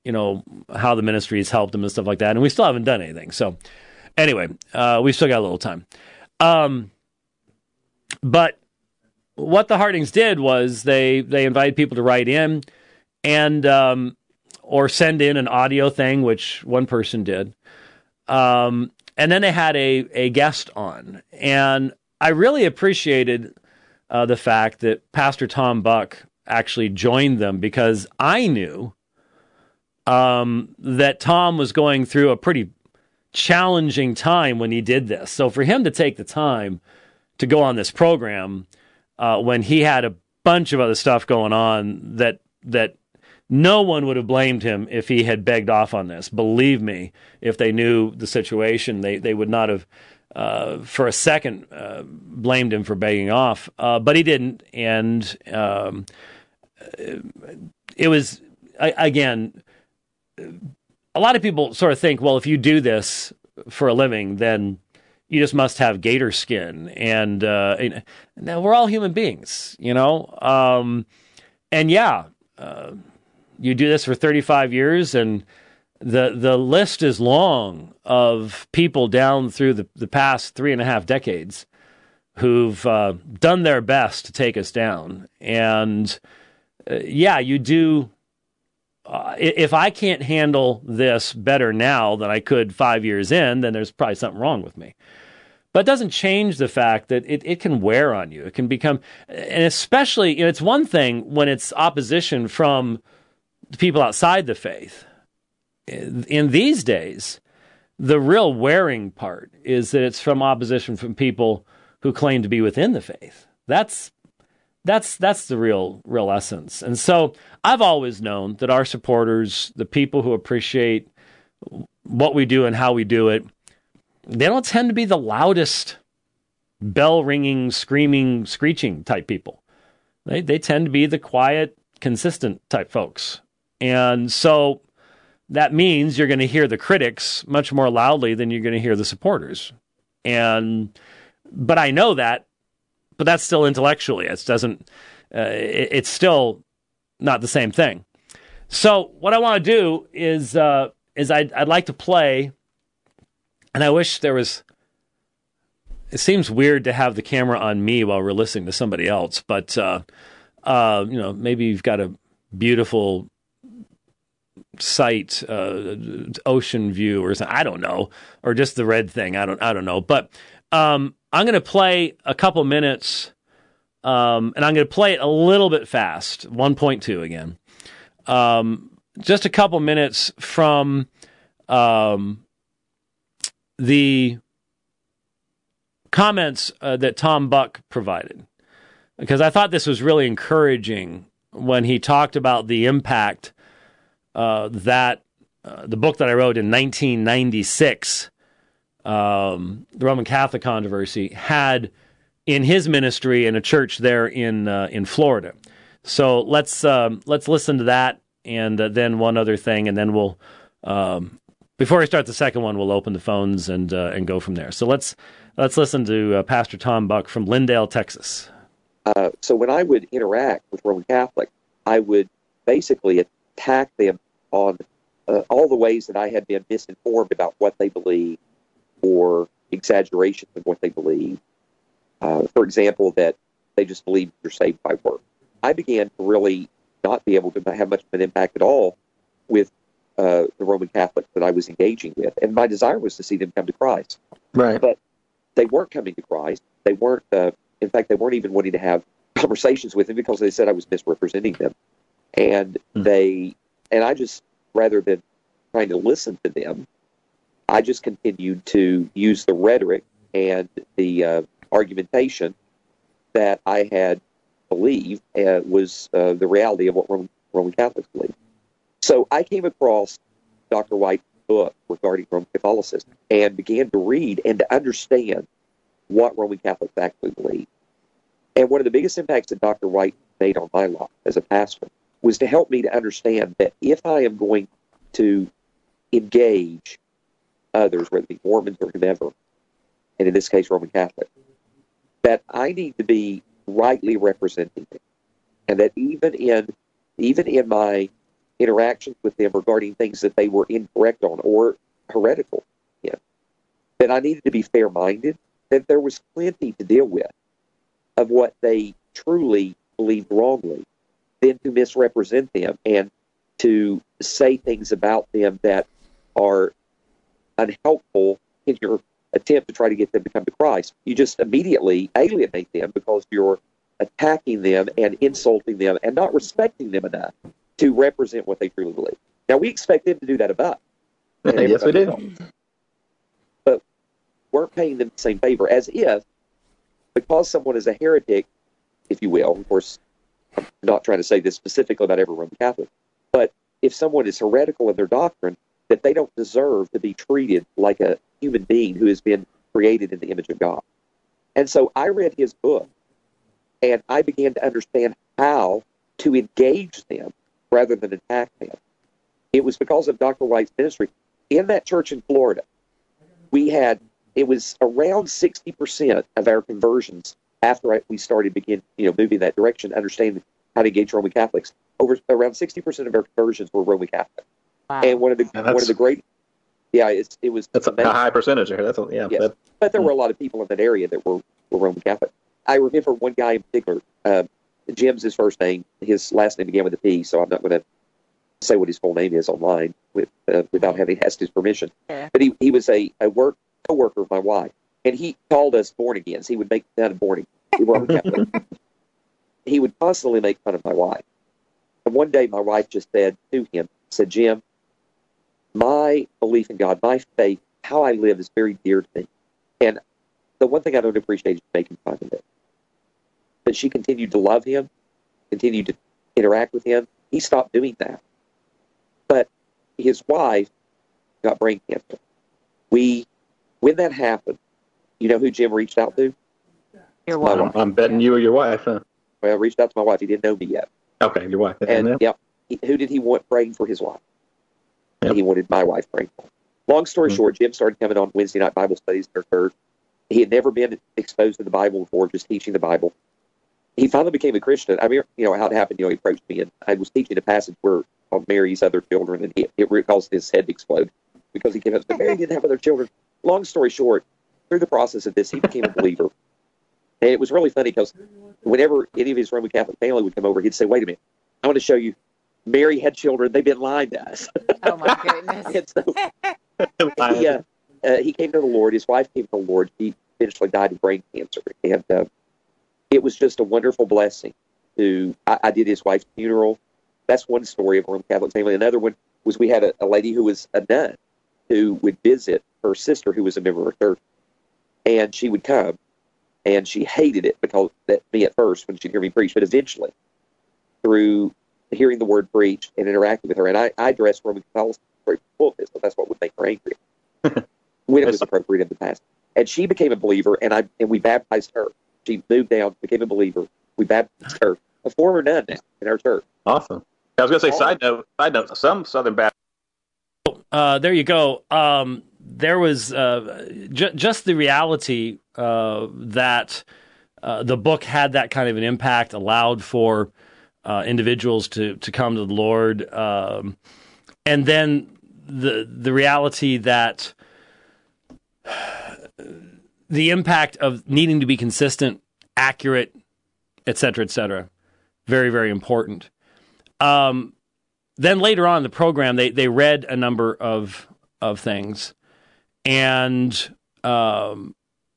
you know, how the ministry has helped them and stuff like that. And we still haven't done anything. So anyway, uh, we still got a little time. Um, but what the Hardings did was they, they invited people to write in and, um, or send in an audio thing, which one person did. Um, and then they had a, a guest on. And I really appreciated uh, the fact that Pastor Tom Buck actually joined them, because I knew um, that Tom was going through a pretty challenging time when he did this. So for him to take the time to go on this program uh, when he had a bunch of other stuff going on that that no one would have blamed him if he had begged off on this. Believe me, if they knew the situation, they, they would not have, uh, for a second, uh, blamed him for begging off. Uh, but he didn't. And um, it was, again, a lot of people sort of think, well, if you do this for a living, then you just must have gator skin. And uh, now we're all human beings, you know? Um, and yeah, uh, you do this for thirty-five years, and the the list is long of people down through the, the past three and a half decades who've uh, done their best to take us down. And uh, yeah, you do. Uh, if I can't handle this better now than I could five years in, then there's probably something wrong with me. But it doesn't change the fact that it, it can wear on you. It can become, and especially, you know, it's one thing when it's opposition from people outside the faith. In these days, the real wearing part is that it's from opposition from people who claim to be within the faith. That's that's that's the real real essence. And so I've always known that our supporters, the people who appreciate what we do and how we do it, they don't tend to be the loudest, bell-ringing, screaming, screeching type people. They they tend to be the quiet, consistent type folks. And so that means you're going to hear the critics much more loudly than you're going to hear the supporters. And, but I know that, but that's still intellectually. It doesn't, uh, it, it's still not the same thing. So what I want to do is, uh, is I'd, I'd like to play, and I wish there was, it seems weird to have the camera on me while we're listening to somebody else, but, uh, uh, you know, maybe you've got a beautiful sight, uh, ocean view or something. I don't know. Or just the red thing. I don't, I don't know. But, um, I'm going to play a couple minutes, um, and I'm going to play it a little bit fast. one point two again. Um, just a couple minutes from, um, the comments uh, that Tom Buck provided, because I thought this was really encouraging when he talked about the impact Uh, that uh, the book that I wrote in nineteen ninety-six, um, the Roman Catholic controversy, had in his ministry in a church there in uh, in Florida. So let's um, let's listen to that, and uh, then one other thing, and then we'll um, before I start the second one, we'll open the phones and uh, and go from there. So let's let's listen to uh, Pastor Tom Buck from Lindale, Texas. Uh, so when I would interact with Roman Catholic, I would basically attack them on uh, all the ways that I had been misinformed about what they believe, or exaggerations of what they believe. Uh, for example, that they just believe you're saved by work. I began to really not be able to have much of an impact at all with uh, the Roman Catholics that I was engaging with. And my desire was to see them come to Christ. Right. But they weren't coming to Christ. They weren't, uh, in fact, they weren't even wanting to have conversations with him because they said I was misrepresenting them. And mm. they, and I just, rather than trying to listen to them, I just continued to use the rhetoric and the uh, argumentation that I had believed uh, was uh, the reality of what Roman, Roman Catholics believe. So I came across Doctor White's book regarding Roman Catholicism and began to read and to understand what Roman Catholics actually believe. And one of the biggest impacts that Doctor White made on my life as a pastor was to help me to understand that if I am going to engage others, whether it be Mormons or whomever, and in this case Roman Catholic, that I need to be rightly representing them. And that even in even in my interactions with them regarding things that they were incorrect on or heretical in, that I needed to be fair-minded, that there was plenty to deal with of what they truly believed wrongly, then to misrepresent them and to say things about them that are unhelpful in your attempt to try to get them to come to Christ. You just immediately alienate them because you're attacking them and insulting them and not respecting them enough to represent what they truly believe. Now, we expect them to do that of us. Yes, we do. Else. But we're paying them the same favor, as if, because someone is a heretic, if you will, of course, I'm not trying to say this specifically about every Roman Catholic, but if someone is heretical in their doctrine, that they don't deserve to be treated like a human being who has been created in the image of God. And so I read his book, and I began to understand how to engage them rather than attack them. It was because of Doctor White's ministry. In that church in Florida, we had, it was around sixty percent of our conversions after we started begin, you know, moving that direction, understanding how to engage Roman Catholics. Over around sixty percent of our conversions were Roman Catholic. Wow. And one of the Yeah, one of the great, yeah, it's, it was That's amazing. a high percentage there. That's a, yeah. Yes. That, But there were a lot of people in that area that were, were Roman Catholic. I remember one guy in particular, uh, Jim's his first name. His last name began with a P, so I'm not going to say what his full name is online with uh, without having asked his permission. Yeah. But he, he was a, a work co-worker of my wife, and he called us born-agains. He would make fun of born-again. We were Roman Catholic. He would constantly make fun of my wife. And one day my wife just said to him, said, Jim, my belief in God, my faith, how I live is very dear to me. And the one thing I don't appreciate is making fun of it. But she continued to love him, continued to interact with him. He stopped doing that. But his wife got brain cancer. We, when that happened, you know who Jim reached out to? Your My wife. wife. I'm, I'm betting you or your wife. Huh? Well, I reached out to my wife. He didn't know me yet. Okay, your wife. And yeah. yeah, he, who did he want praying for his wife? Yep. He wanted my wife praying for him. Long story Mm-hmm. short, Jim started coming on Wednesday night Bible studies in our church. He had never been exposed to the Bible before, just teaching the Bible. He finally became a Christian. I mean, you know, how it happened, you know, he approached me, and I was teaching a passage where on Mary's other children, and he, it caused his head to explode because he came up and said, Mary didn't have other children. Long story short, through the process of this, he became a believer. And it was really funny because whenever any of his Roman Catholic family would come over, he'd say, wait a minute, I want to show you, Mary had children. They've been lying to us. Oh, my goodness. And so he, uh, uh, he came to the Lord. His wife came to the Lord. He eventually died of brain cancer. And uh, it was just a wonderful blessing. To I, I did his wife's funeral. That's one story of a Roman Catholic family. Another one was we had a, a lady who was a nun who would visit her sister who was a member of her church. And she would come. And she hated it because that me at first when she'd hear me preach. But eventually, through hearing the word preached and interacting with her, and I, I addressed Roman Catholicism very full, so that's what would make her angry when it was appropriate in the past. And she became a believer, and I and we baptized her. She moved down, became a believer. We baptized her, a former nun now in our church. Awesome. I was going to say, side note, side note, some Southern Baptists. Uh, there you go. Um, there was uh, ju- just the reality uh, that uh, the book had that kind of an impact, allowed for uh, individuals to to come to the Lord, um, and then the the reality that the impact of needing to be consistent, accurate, et cetera, et cetera, very, very important. Um, then later on in the program, they they read a number of of things, and um,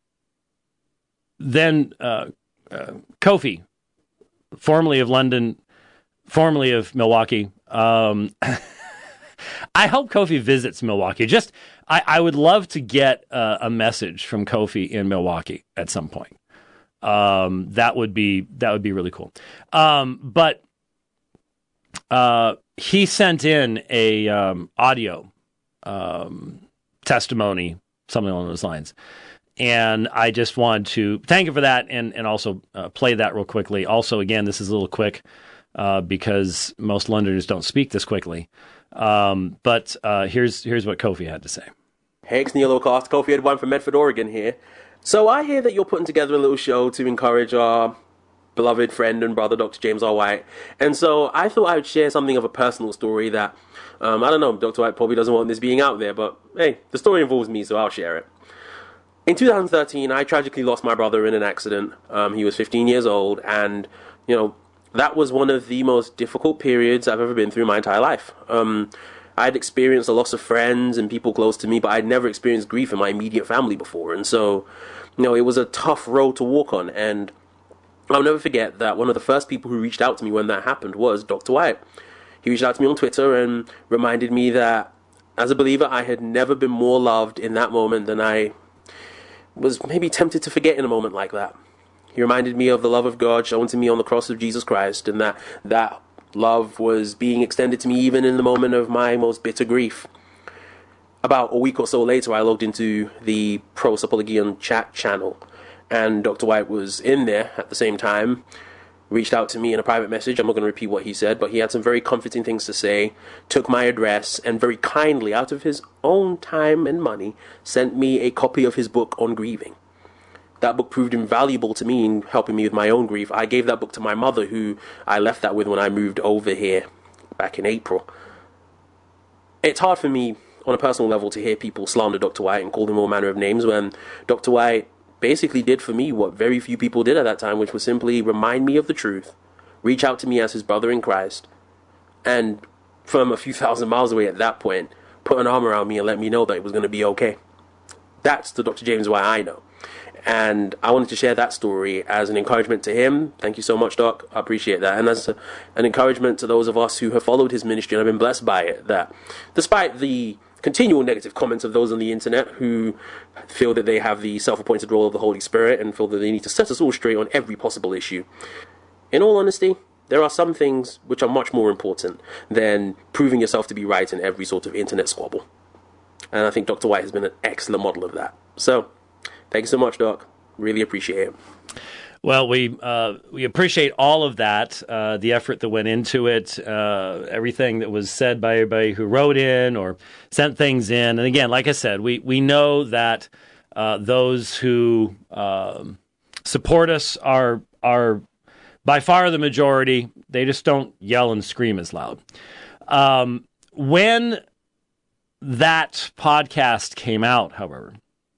then uh, uh, Kofi, formerly of London, formerly of Milwaukee. Um, I hope Kofi visits Milwaukee. Just I, I would love to get uh, a message from Kofi in Milwaukee at some point. Um, that would be that would be really cool. Um, but uh, he sent in a um, audio um, testimony, something along those lines, and I just wanted to thank him for that, and and also uh, play that real quickly. Also, again, this is a little quick uh, because most Londoners don't speak this quickly. Um, but uh, here's here's what Kofi had to say. Hey, it's Neil O'Cast, Kofi Edwine from Medford, Oregon here. So I hear that you're putting together a little show to encourage our beloved friend and brother, Doctor James R. White. And so I thought I would share something of a personal story that, um, I don't know, Doctor White probably doesn't want this being out there, but hey, the story involves me, so I'll share it. In two thousand thirteen, I tragically lost my brother in an accident. Um, he was fifteen years old, and, you know, that was one of the most difficult periods I've ever been through my entire life. Um, I'd experienced the loss of friends and people close to me, but I'd never experienced grief in my immediate family before. And so, you know, it was a tough road to walk on. And I'll never forget that one of the first people who reached out to me when that happened was Doctor White. He reached out to me on Twitter and reminded me that, as a believer, I had never been more loved in that moment than I was maybe tempted to forget in a moment like that. He reminded me of the love of God shown to me on the cross of Jesus Christ, and that that love was being extended to me even in the moment of my most bitter grief. About a week or so later, I logged into the Pro Apologian chat channel, and Doctor White was in there at the same time, reached out to me in a private message. I'm not going to repeat what he said, but he had some very comforting things to say, took my address, and very kindly, out of his own time and money, sent me a copy of his book on grieving. That book proved invaluable to me in helping me with my own grief. I gave that book to my mother, who I left that with when I moved over here back in April. It's hard for me, on a personal level, to hear people slander Doctor White and call him all manner of names when Doctor White basically did for me what very few people did at that time, which was simply remind me of the truth, reach out to me as his brother in Christ, and from a few thousand miles away at that point, put an arm around me and let me know that it was going to be okay. That's the Doctor James White I know. And I wanted to share that story as an encouragement to him. Thank you so much, Doc. I appreciate that. And as a, an encouragement to those of us who have followed his ministry and have been blessed by it, that despite the continual negative comments of those on the internet who feel that they have the self-appointed role of the Holy Spirit and feel that they need to set us all straight on every possible issue, in all honesty, there are some things which are much more important than proving yourself to be right in every sort of internet squabble. And I think Doctor White has been an excellent model of that. So, thank you so much, Doc. Really appreciate it. Well, we uh, we appreciate all of that, uh, the effort that went into it, uh, everything that was said by everybody who wrote in or sent things in. And again, like I said, we, we know that uh, those who um, support us are are by far the majority. They just don't yell and scream as loud. Um, when that podcast came out, however,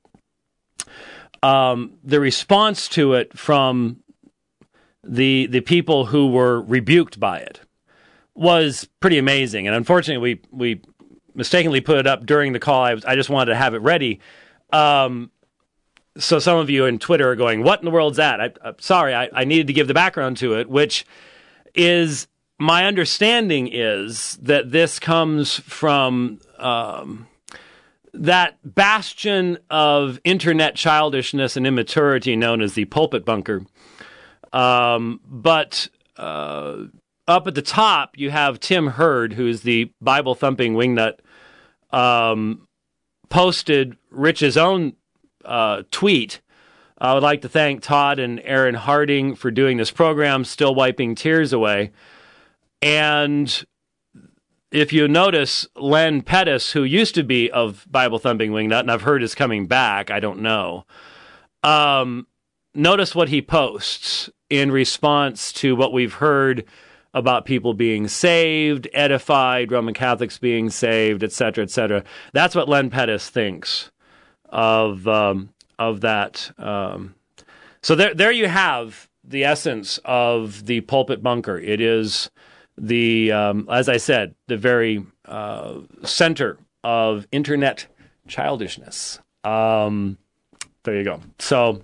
Um, the response to it from the the people who were rebuked by it was pretty amazing. And unfortunately, we we mistakenly put it up during the call. I, was, I just wanted to have it ready. Um, so some of you on Twitter are going, what in the world's that? I, I'm sorry, I, I needed to give the background to it, which is, my understanding is that this comes from Um, that bastion of internet childishness and immaturity known as the pulpit bunker. Um, but uh, up at the top, you have Tim Hurd, who's the Bible-thumping wingnut, um, posted Rich's own uh, tweet. I would like to thank Todd and Aaron Harding for doing this program, Still Wiping Tears Away. And if you notice, Len Pettis, who used to be of Bible Thumping Wingnut, and I've heard is coming back, I don't know, um, notice what he posts in response to what we've heard about people being saved, edified, Roman Catholics being saved, et cetera, et cetera. That's what Len Pettis thinks of um, of that. Um, so there, there you have the essence of the pulpit bunker. It is the, um, as I said, the very uh, center of internet childishness. Um, there you go. So,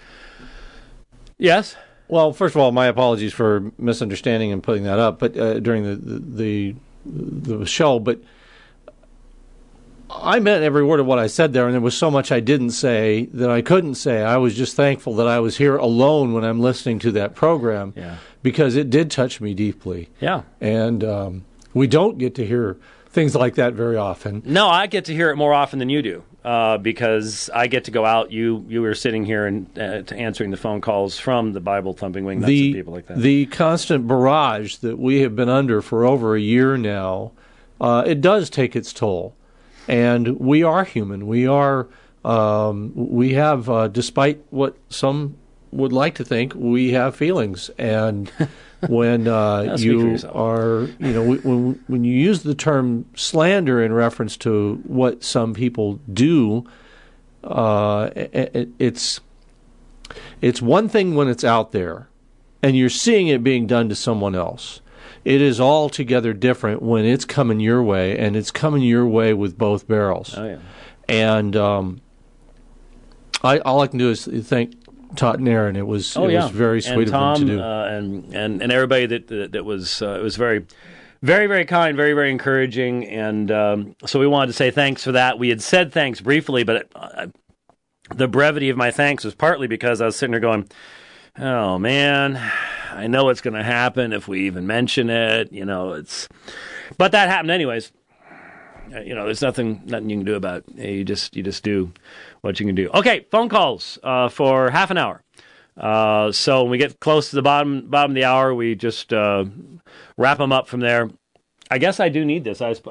yes? Well, first of all, my apologies for misunderstanding and putting that up, but uh, during the, the the the show. But I meant every word of what I said there, and there was so much I didn't say that I couldn't say. I was just thankful that I was here alone when I'm listening to that program, Yeah. because it did touch me deeply. Yeah. And um, we don't get to hear things like that very often. No, I get to hear it more often than you do, uh, because I get to go out. You you were sitting here and uh, answering the phone calls from the Bible thumping wing nuts The, and people like that. the constant barrage that we have been under for over a year now, uh, it does take its toll. And we are human. We are. Um, we have, uh, despite what some would like to think we have feelings, and when uh, you are, you know, when when you use the term slander in reference to what some people do, uh, it, it's it's one thing when it's out there, and you're seeing it being done to someone else. It is altogether different when it's coming your way, and it's coming your way with both barrels. Oh yeah, and um, I all I can do is thank Todd and Aaron. It was oh, it yeah. was very sweet and of Tom, them to do, uh, and and and everybody that that, that was uh, it was very, very very kind, very very encouraging, and um, so we wanted to say thanks for that. We had said thanks briefly, but it, uh, the brevity of my thanks was partly because I was sitting there going, "Oh man, I know what's going to happen if we even mention it." You know, it's, but that happened anyways. You know, there's nothing nothing you can do about it. You just you just do what you can do. Okay, phone calls uh, for half an hour. Uh, so when we get close to the bottom bottom of the hour, we just uh, wrap them up from there. I guess I do need this. I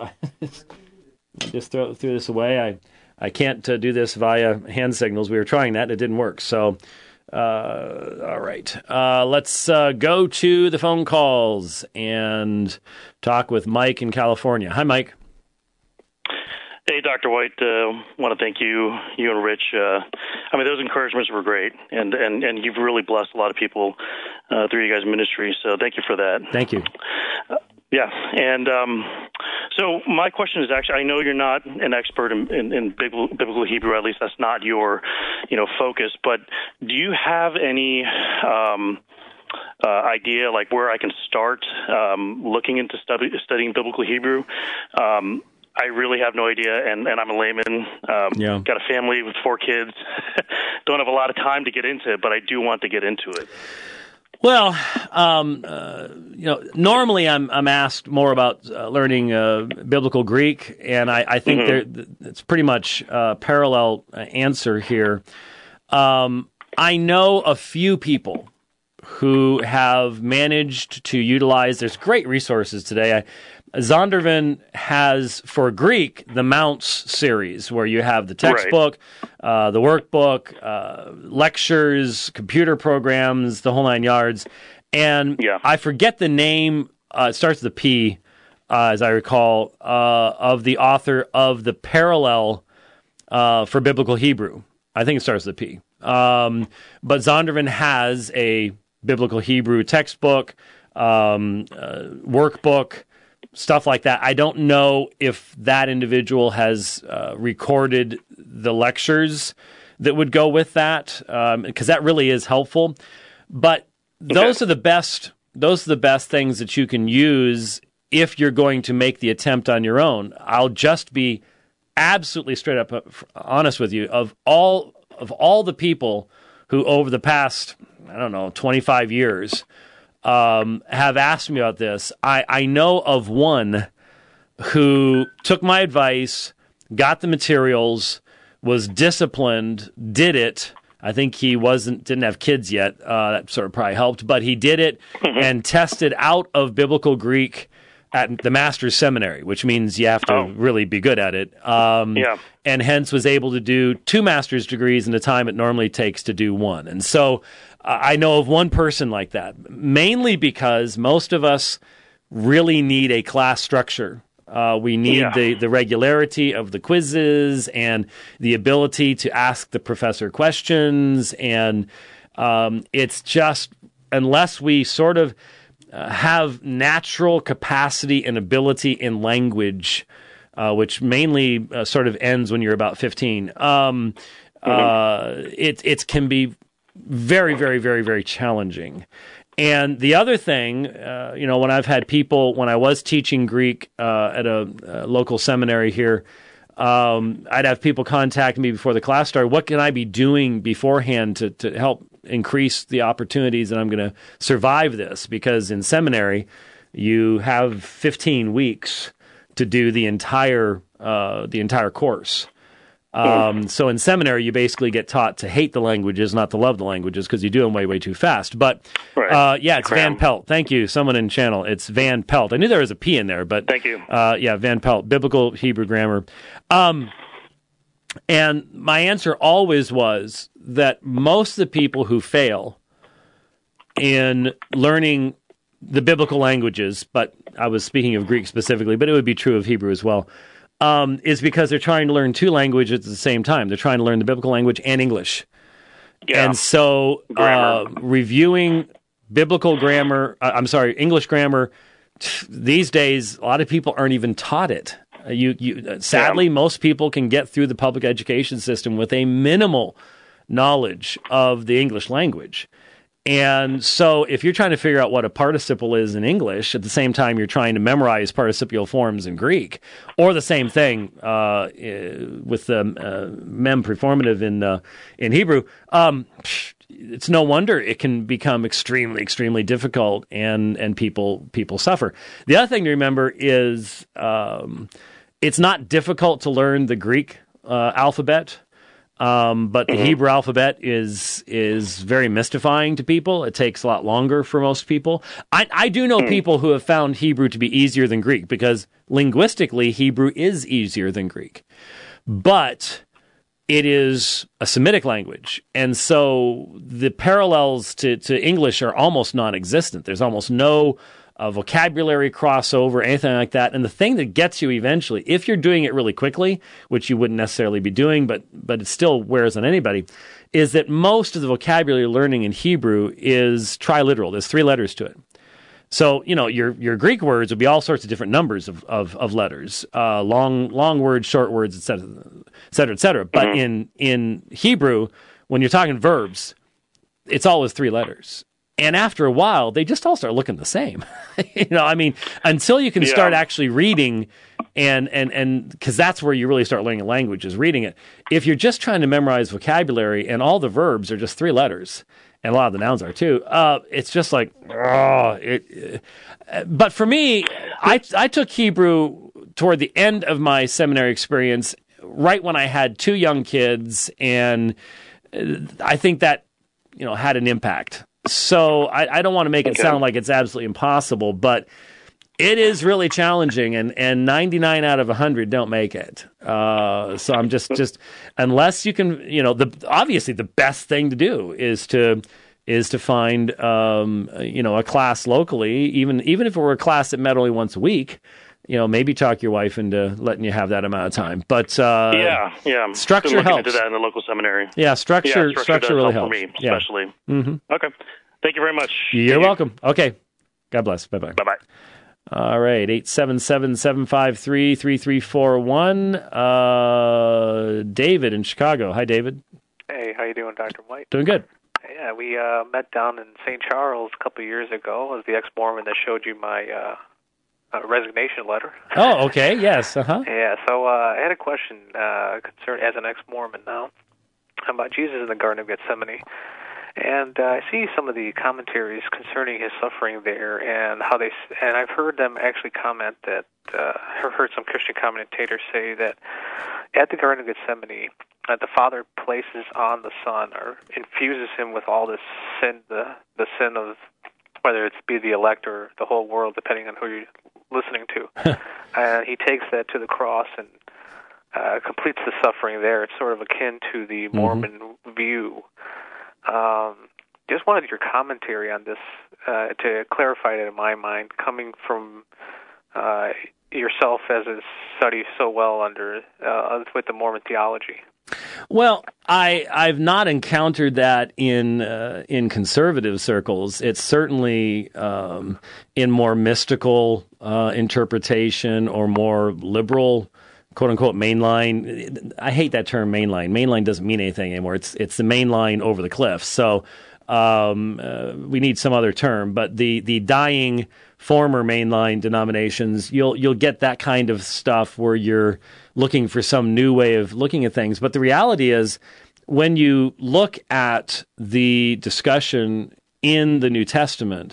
just throw threw this away. I I can't uh, do this via hand signals. We were trying that. And it didn't work. So. Uh, all right. Uh, let's uh, go to the phone calls and talk with Mike in California. Hi, Mike. Hey, Doctor White. Uh, want to thank you, you and Rich. Uh, I mean, those encouragements were great, and, and, and you've really blessed a lot of people uh, through you guys' ministry. So thank you for that. Thank you. Uh, yeah, and um, so my question is actually, I know you're not an expert in, in, in biblical, biblical Hebrew, at least that's not your, you know, focus. But do you have any um, uh, idea, like where I can start um, looking into study, studying biblical Hebrew? Um, I really have no idea, and, and I'm a layman. Um, yeah. Got a family with four kids. Don't have a lot of time to get into it, but I do want to get into it. Well, um, uh, you know, normally I'm I'm asked more about uh, learning uh, biblical Greek, and I, I think mm-hmm. there, it's pretty much a parallel answer here. Um, I know a few people who have managed to utilize. There's great resources today. I, Zondervan has, for Greek, the Mounts series, where you have the textbook, right. uh, the workbook, uh, lectures, computer programs, the whole nine yards. And yeah. I forget the name, uh, it starts with a P, uh, as I recall, uh, of the author of the Parallel uh, for Biblical Hebrew. I think it starts with a P. Um, but Zondervan has a Biblical Hebrew textbook, um, uh, workbook, stuff like that. I don't know if that individual has uh, recorded the lectures that would go with that, um, because that really is helpful. But those okay. are the best. Those are the best things that you can use if you're going to make the attempt on your own. I'll just be absolutely straight up honest with you. Of all of all the people who over the past, I don't know, twenty-five years. Um, have asked me about this. I, I know of one who took my advice, got the materials, was disciplined, did it. I think he wasn't didn't have kids yet. Uh, that sort of probably helped, but he did it mm-hmm. and tested out of biblical Greek at the Master's Seminary, which means you have to oh. really be good at it. Um, yeah. And hence was able to do two master's degrees in the time it normally takes to do one. And so I know of one person like that, mainly because most of us really need a class structure. Uh, we need yeah. the, the regularity of the quizzes and the ability to ask the professor questions. And um, it's just, unless we sort of uh, have natural capacity and ability in language, uh, which mainly uh, sort of ends when you're about fifteen, um, mm-hmm. uh, it, it can be very, very, very, very challenging. And the other thing, uh, you know, when I've had people, when I was teaching Greek uh, at a, a local seminary here, um, I'd have people contact me before the class started. What can I be doing beforehand to, to help increase the opportunities that I'm going to survive this? Because in seminary, you have fifteen weeks to do the entire uh, the entire course. Um, so in seminary, you basically get taught to hate the languages, not to love the languages, because you do them way, way too fast. But right. uh, yeah, it's Cram. Van Pelt. Thank you. Someone in channel. It's Van Pelt. I knew there was a P in there, but thank you. Uh, yeah, Van Pelt, Biblical Hebrew Grammar. Um, And my answer always was that most of the people who fail in learning the biblical languages, but I was speaking of Greek specifically, but it would be true of Hebrew as well, um, is because they're trying to learn two languages at the same time. They're trying to learn the biblical language and English. Yeah. And so uh, reviewing biblical grammar, uh, I'm sorry, English grammar, these days, a lot of people aren't even taught it. Uh, you, you, sadly, yeah. most people can get through the public education system with a minimal knowledge of the English language. And so if you're trying to figure out what a participle is in English, at the same time you're trying to memorize participial forms in Greek, or the same thing uh, with the uh, mem preformative in uh, in Hebrew, um, it's no wonder it can become extremely, extremely difficult, and and people people suffer. The other thing to remember is um, it's not difficult to learn the Greek uh, alphabet. Um, but the mm-hmm. Hebrew alphabet is is very mystifying to people. It takes a lot longer for most people. I, I do know mm. people who have found Hebrew to be easier than Greek, because linguistically, Hebrew is easier than Greek. But it is a Semitic language, and so the parallels to, to English are almost non-existent. There's almost no uh, vocabulary crossover, anything like that. And the thing that gets you eventually, if you're doing it really quickly, which you wouldn't necessarily be doing, but but it still wears on anybody, is that most of the vocabulary learning in Hebrew is triliteral. There's three letters to it. So, you know, your your Greek words would be all sorts of different numbers of, of, of letters, uh, long long words, short words, et cetera, et cetera, et cetera. But mm-hmm. in, in Hebrew, when you're talking verbs, it's always three letters. And after a while, they just all start looking the same. you know, I mean, until you can yeah. start actually reading, and and and because that's where you really start learning a language, is reading it. If you're just trying to memorize vocabulary and all the verbs are just three letters, and a lot of the nouns are too, uh, it's just like, oh, it. Uh, but for me, I I took Hebrew toward the end of my seminary experience, right when I had two young kids, and I think that, you know, had an impact. So I, I don't want to make it okay. sound like it's absolutely impossible, but it is really challenging, and, and ninety-nine out of one hundred don't make it. Uh, so I'm just, just unless you can, you know, the obviously the best thing to do is to is to find um, you know, a class locally, even even if it were a class that met only once a week. You know, maybe talk your wife into letting you have that amount of time. But uh, yeah, yeah, structure Been helps. Into that in the local seminary. Yeah, structure, yeah, structure, structure really helps for me, especially. Yeah. Mm-hmm. Okay, thank you very much. You're thank welcome. You. Okay, God bless. Bye bye. Bye bye. All right, eight seven seven, seven five three, three three four one. Uh, David in Chicago. Hi, David. Hey, how you doing, Doctor White? Doing good. Yeah, we uh, met down in Saint Charles a couple of years ago. I was the ex-Mormon that showed you my uh, uh, resignation letter. Oh, okay. Yes. Uh-huh. Yeah, so uh, I had a question uh, concerned as an ex-Mormon now about Jesus in the Garden of Gethsemane. And uh, I see some of the commentaries concerning his suffering there, and how they, and I've heard them actually comment that, uh, I've heard some Christian commentators say that at the Garden of Gethsemane, uh, the Father places on the Son, or infuses him with all this sin, the the sin of, whether it's be the elect or the whole world, depending on who you're listening to. And he takes that to the cross and uh, completes the suffering there. It's sort of akin to the Mormon mm-hmm. view. Um, just wanted your commentary on this uh, to clarify it in my mind, coming from uh, yourself as a study so well under uh, with the Mormon theology. Well, I I've not encountered that in uh, in conservative circles. It's certainly um, in more mystical uh, interpretation or more liberal, quote unquote, mainline. I hate that term, mainline. Mainline doesn't mean anything anymore. It's it's the main line over the cliff. So um, uh, we need some other term. But the the dying former mainline denominations, you'll you'll get that kind of stuff where you're looking for some new way of looking at things. But the reality is, when you look at the discussion in the New Testament,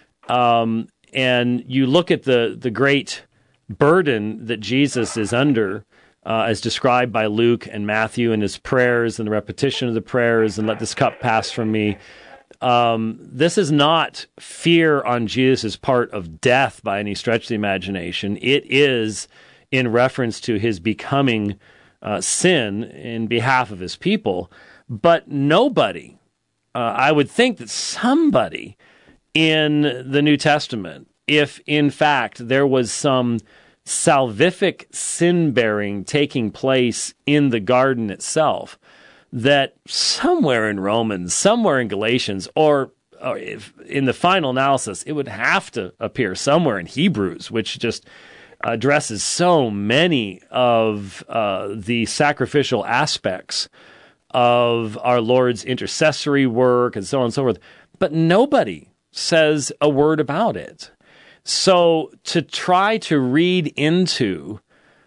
um, and you look at the the great burden that Jesus is under, uh, as described by Luke and Matthew in his prayers and the repetition of the prayers, and let this cup pass from me. Um, this is not fear on Jesus' part of death by any stretch of the imagination. It is in reference to his becoming uh, sin in behalf of his people. But nobody, uh, I would think that somebody in the New Testament, if in fact there was some salvific sin-bearing taking place in the garden itself, that somewhere in Romans, somewhere in Galatians, or, or if in the final analysis, it would have to appear somewhere in Hebrews, which just addresses so many of uh, the sacrificial aspects of our Lord's intercessory work and so on and so forth. But nobody says a word about it. So to try to read into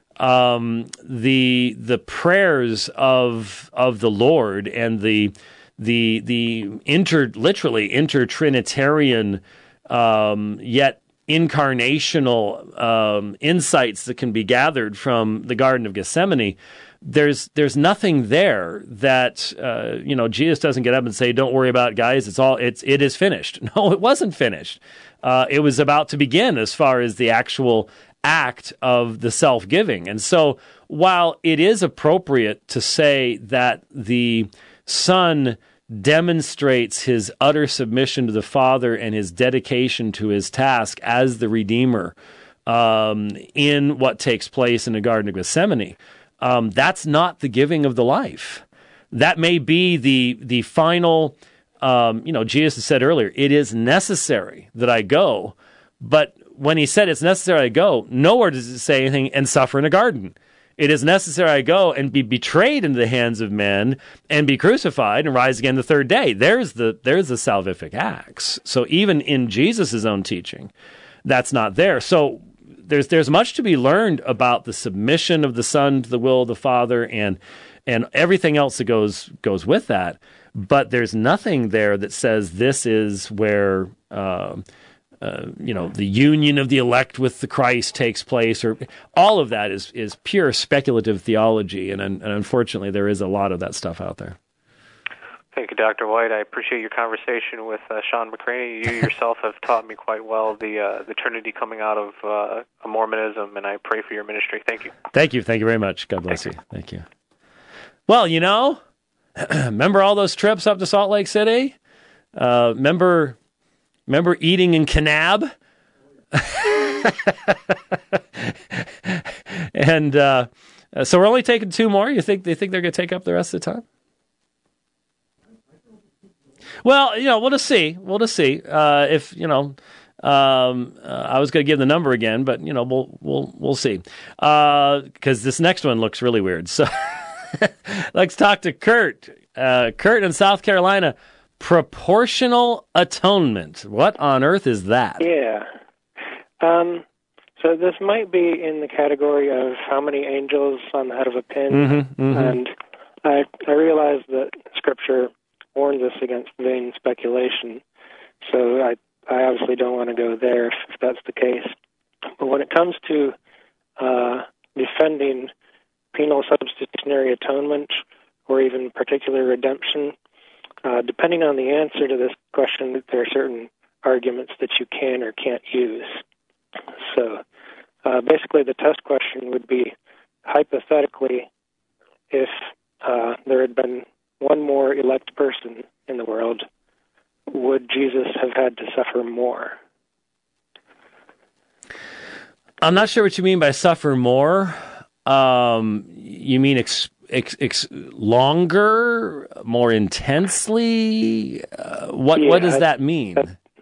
um, the the prayers of of the Lord and the the the inter literally intertrinitarian um, yet incarnational um, insights that can be gathered from the Garden of Gethsemane, there's there's nothing there that uh, you know Jesus doesn't get up and say, "Don't worry about it, guys. It's all it's it is finished." No, it wasn't finished. Uh, it was about to begin as far as the actual act of the self-giving. And so while it is appropriate to say that the Son demonstrates his utter submission to the Father and his dedication to his task as the Redeemer um, in what takes place in the Garden of Gethsemane, um, that's not the giving of the life. That may be the the final... Um, you know, Jesus said earlier, it is necessary that I go. But when he said it's necessary I go, nowhere does it say anything and suffer in a garden. It is necessary I go and be betrayed into the hands of men and be crucified and rise again the third day. There's the there's the salvific acts. So even in Jesus' own teaching, that's not there. So there's there's much to be learned about the submission of the Son to the will of the Father and and everything else that goes goes with that. But there's nothing there that says this is where, uh, uh, you know, the union of the elect with the Christ takes place, or all of that is is pure speculative theology, and, and unfortunately, there is a lot of that stuff out there. Thank you, Doctor White. I appreciate your conversation with uh, Sean McCraney. You yourself have taught me quite well the uh, the Trinity coming out of uh, Mormonism, and I pray for your ministry. Thank you. Thank you. Thank you very much. God bless Thank you. you. Thank you. Well, you know. Remember all those trips up to Salt Lake City? Uh, remember, remember eating in Kanab? and uh, so we're only taking two more. You think they think they're going to take up the rest of the time? Well, you know, we'll just see. We'll just see uh, if you know. Um, uh, I was going to give the number again, but you know, we'll we'll we'll see because uh, this next one looks really weird. So. Let's talk to Kurt. Uh, Kurt in South Carolina. Proportional atonement. What on earth is that? Yeah. Um, so this might be in the category of how many angels on the head of a pin. Mm-hmm, mm-hmm. And I, I realize that Scripture warns us against vain speculation. So I, I obviously don't want to go there if, if that's the case. But when it comes to uh, defending penal substitutionary atonement, or even particular redemption, uh, depending on the answer to this question, there are certain arguments that you can or can't use. So uh, basically the test question would be, hypothetically, if uh, there had been one more elect person in the world, would Jesus have had to suffer more? I'm not sure what you mean by suffer more. Um, you mean ex, ex, ex, longer, more intensely? Uh, what yeah, what does that mean?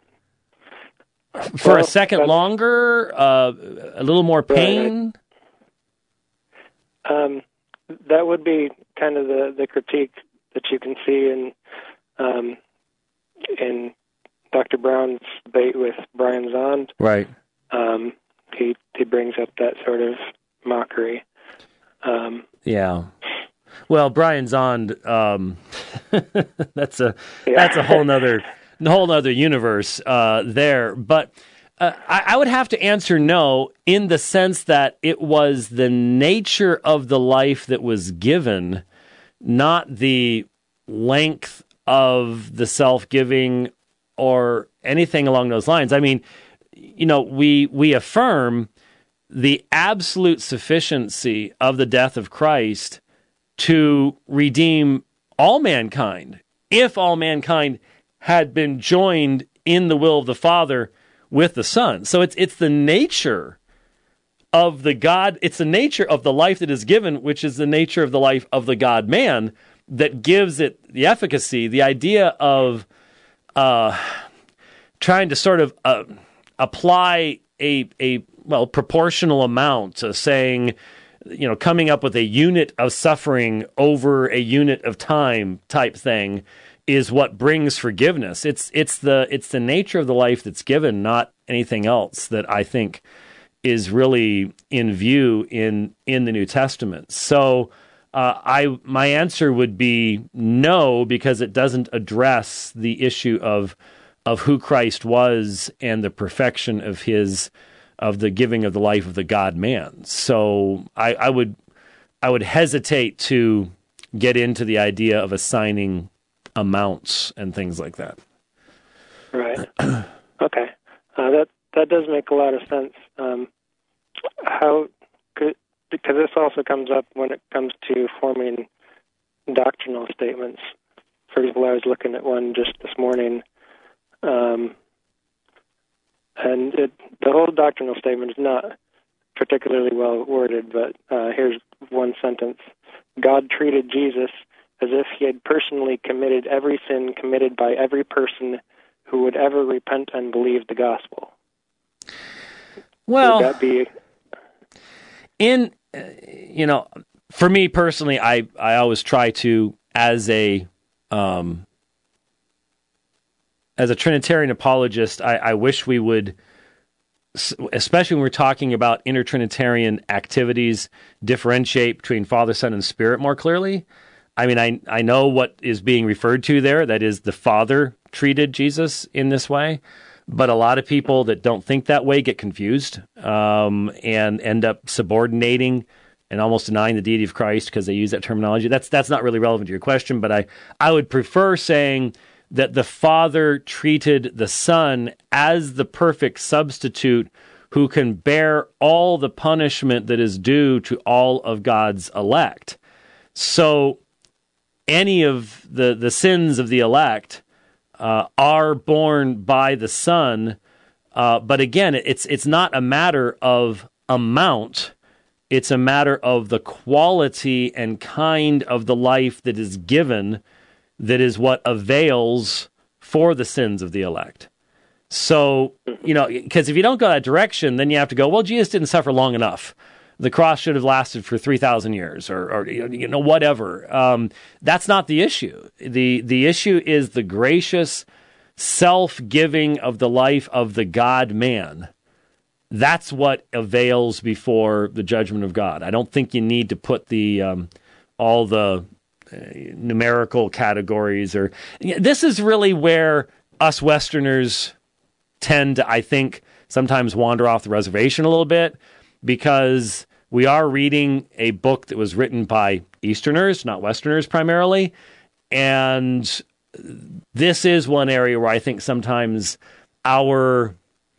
For well, a second longer, uh, a little more pain? Right. Um, that would be kind of the, the critique that you can see in um, in Doctor Brown's debate with Brian Zond. Right. Um, he he brings up that sort of mockery. Um, yeah. Well, Brian Zond, um, that's a yeah. that's a whole nother whole nother universe uh, there. But uh, I, I would have to answer no, in the sense that it was the nature of the life that was given, not the length of the self-giving or anything along those lines. I mean, you know, we we affirm the absolute sufficiency of the death of Christ to redeem all mankind, if all mankind had been joined in the will of the Father with the Son. So it's it's the nature of the God, it's the nature of the life that is given, which is the nature of the life of the God-man, that gives it the efficacy. The idea of uh, trying to sort of uh, apply a a well proportional amount to saying, you know, coming up with a unit of suffering over a unit of time type thing is what brings forgiveness. It's it's the it's the nature of the life that's given, not anything else, that I think is really in view in in the New Testament. So uh, I my answer would be no, because it doesn't address the issue of of who Christ was and the perfection of his of the giving of the life of the God-man. So I, I would I would hesitate to get into the idea of assigning amounts and things like that. Right. Okay. Uh, that that does make a lot of sense. Um, how could, because this also comes up when it comes to forming doctrinal statements. For example, I was looking at one just this morning, um, and it, the whole doctrinal statement is not particularly well worded, but uh, here's one sentence. God treated Jesus as if he had personally committed every sin committed by every person who would ever repent and believe the gospel. Well, would that be... in, uh, you know, for me personally, I, I always try to, as a, um, as a Trinitarian apologist, I, I wish we would, especially when we're talking about inter-Trinitarian activities, differentiate between Father, Son, and Spirit more clearly. I mean, I I know what is being referred to there. That is, the Father treated Jesus in this way. But a lot of people that don't think that way get confused um, and end up subordinating and almost denying the deity of Christ because they use that terminology. That's that's not really relevant to your question, but I, I would prefer saying that the Father treated the Son as the perfect substitute who can bear all the punishment that is due to all of God's elect. So any of the, the sins of the elect uh, are borne by the Son, uh, but again, it's it's not a matter of amount. It's a matter of the quality and kind of the life that is given that is what avails for the sins of the elect. So, you know, because if you don't go that direction, then you have to go, well, Jesus didn't suffer long enough. The cross should have lasted for three thousand years or, or, you know, whatever. Um, that's not the issue. The, the issue is the gracious self-giving of the life of the God-man. That's what avails before the judgment of God. I don't think you need to put the um, all the uh, numerical categories. Or this is really where us Westerners tend to, I think, sometimes wander off the reservation a little bit, because we are reading a book that was written by Easterners, not Westerners primarily, and this is one area where I think sometimes our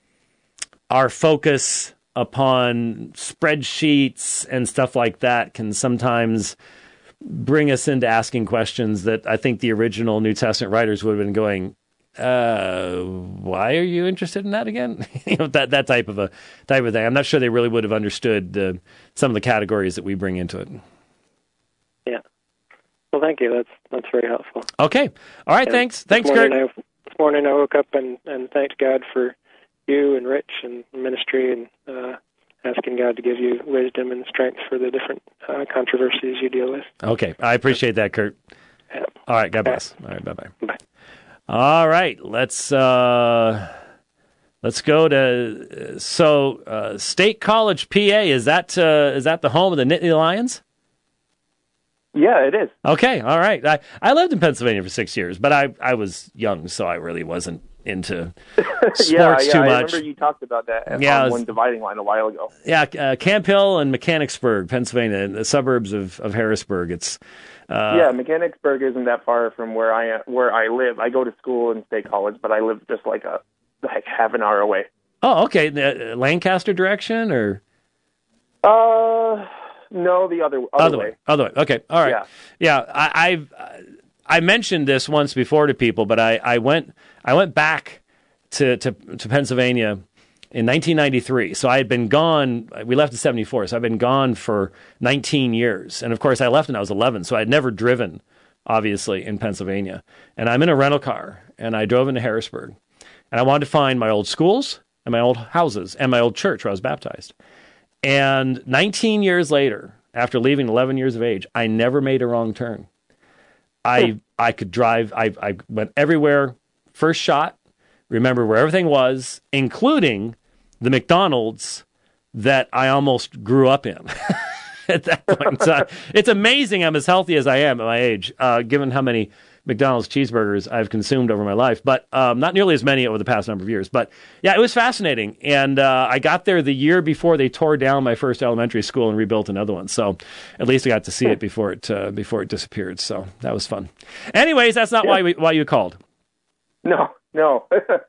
our focus upon spreadsheets and stuff like that can sometimes bring us into asking questions that I think the original New Testament writers would have been going, uh, why are you interested in that again? you know, that that type of a type of thing. I'm not sure they really would have understood uh, some of the categories that we bring into it. Yeah. Well, thank you. That's that's very helpful. Okay. All right. And thanks. Thanks, Kurt. I, this morning I woke up and, and thanked God for you and Rich and ministry, and uh, asking God to give you wisdom and strength for the different uh, controversies you deal with. Okay. I appreciate that, Kurt. Yeah. All right. God bless. All right. Bye-bye. Bye. All right. Let's uh, let's go to so uh, State College, P A. Is that uh, is that the home of the Nittany Lions? Yeah, it is. Okay. All right. I, I lived in Pennsylvania for six years, but I, I was young, so I really wasn't into sports yeah, yeah, too much. I remember you talked about that yeah, on was, one dividing line a while ago. Yeah, uh, Camp Hill and Mechanicsburg, Pennsylvania, the suburbs of, of Harrisburg. It's uh, yeah, Mechanicsburg isn't that far from where I where I live. I go to school in State College, but I live just like a like half an hour away. Oh, okay. The, uh, Lancaster direction, or Uh, no, the other other, other way. way. Other way. Okay. All right. Yeah. Yeah. I, I've I mentioned this once before to people, but I, I went I went back to, to to Pennsylvania in nineteen ninety-three. So I had been gone. We left in seventy-four. So I've been gone for nineteen years. And of course, I left when I was eleven. So I had never driven, obviously, in Pennsylvania. And I'm in a rental car, and I drove into Harrisburg. And I wanted to find my old schools and my old houses and my old church where I was baptized. And nineteen years later, after leaving eleven years of age, I never made a wrong turn. I I could drive. I, I went everywhere. First shot. Remember where everything was, including the McDonald's that I almost grew up in at that point in time. It's amazing I'm as healthy as I am at my age, uh, given how many McDonald's cheeseburgers I've consumed over my life, but um, not nearly as many over the past number of years. But yeah, it was fascinating. And uh, I got there the year before they tore down my first elementary school and rebuilt another one. So at least I got to see it before it uh, before it disappeared. So that was fun. Anyways, that's not yeah. why we, why you called. No, no.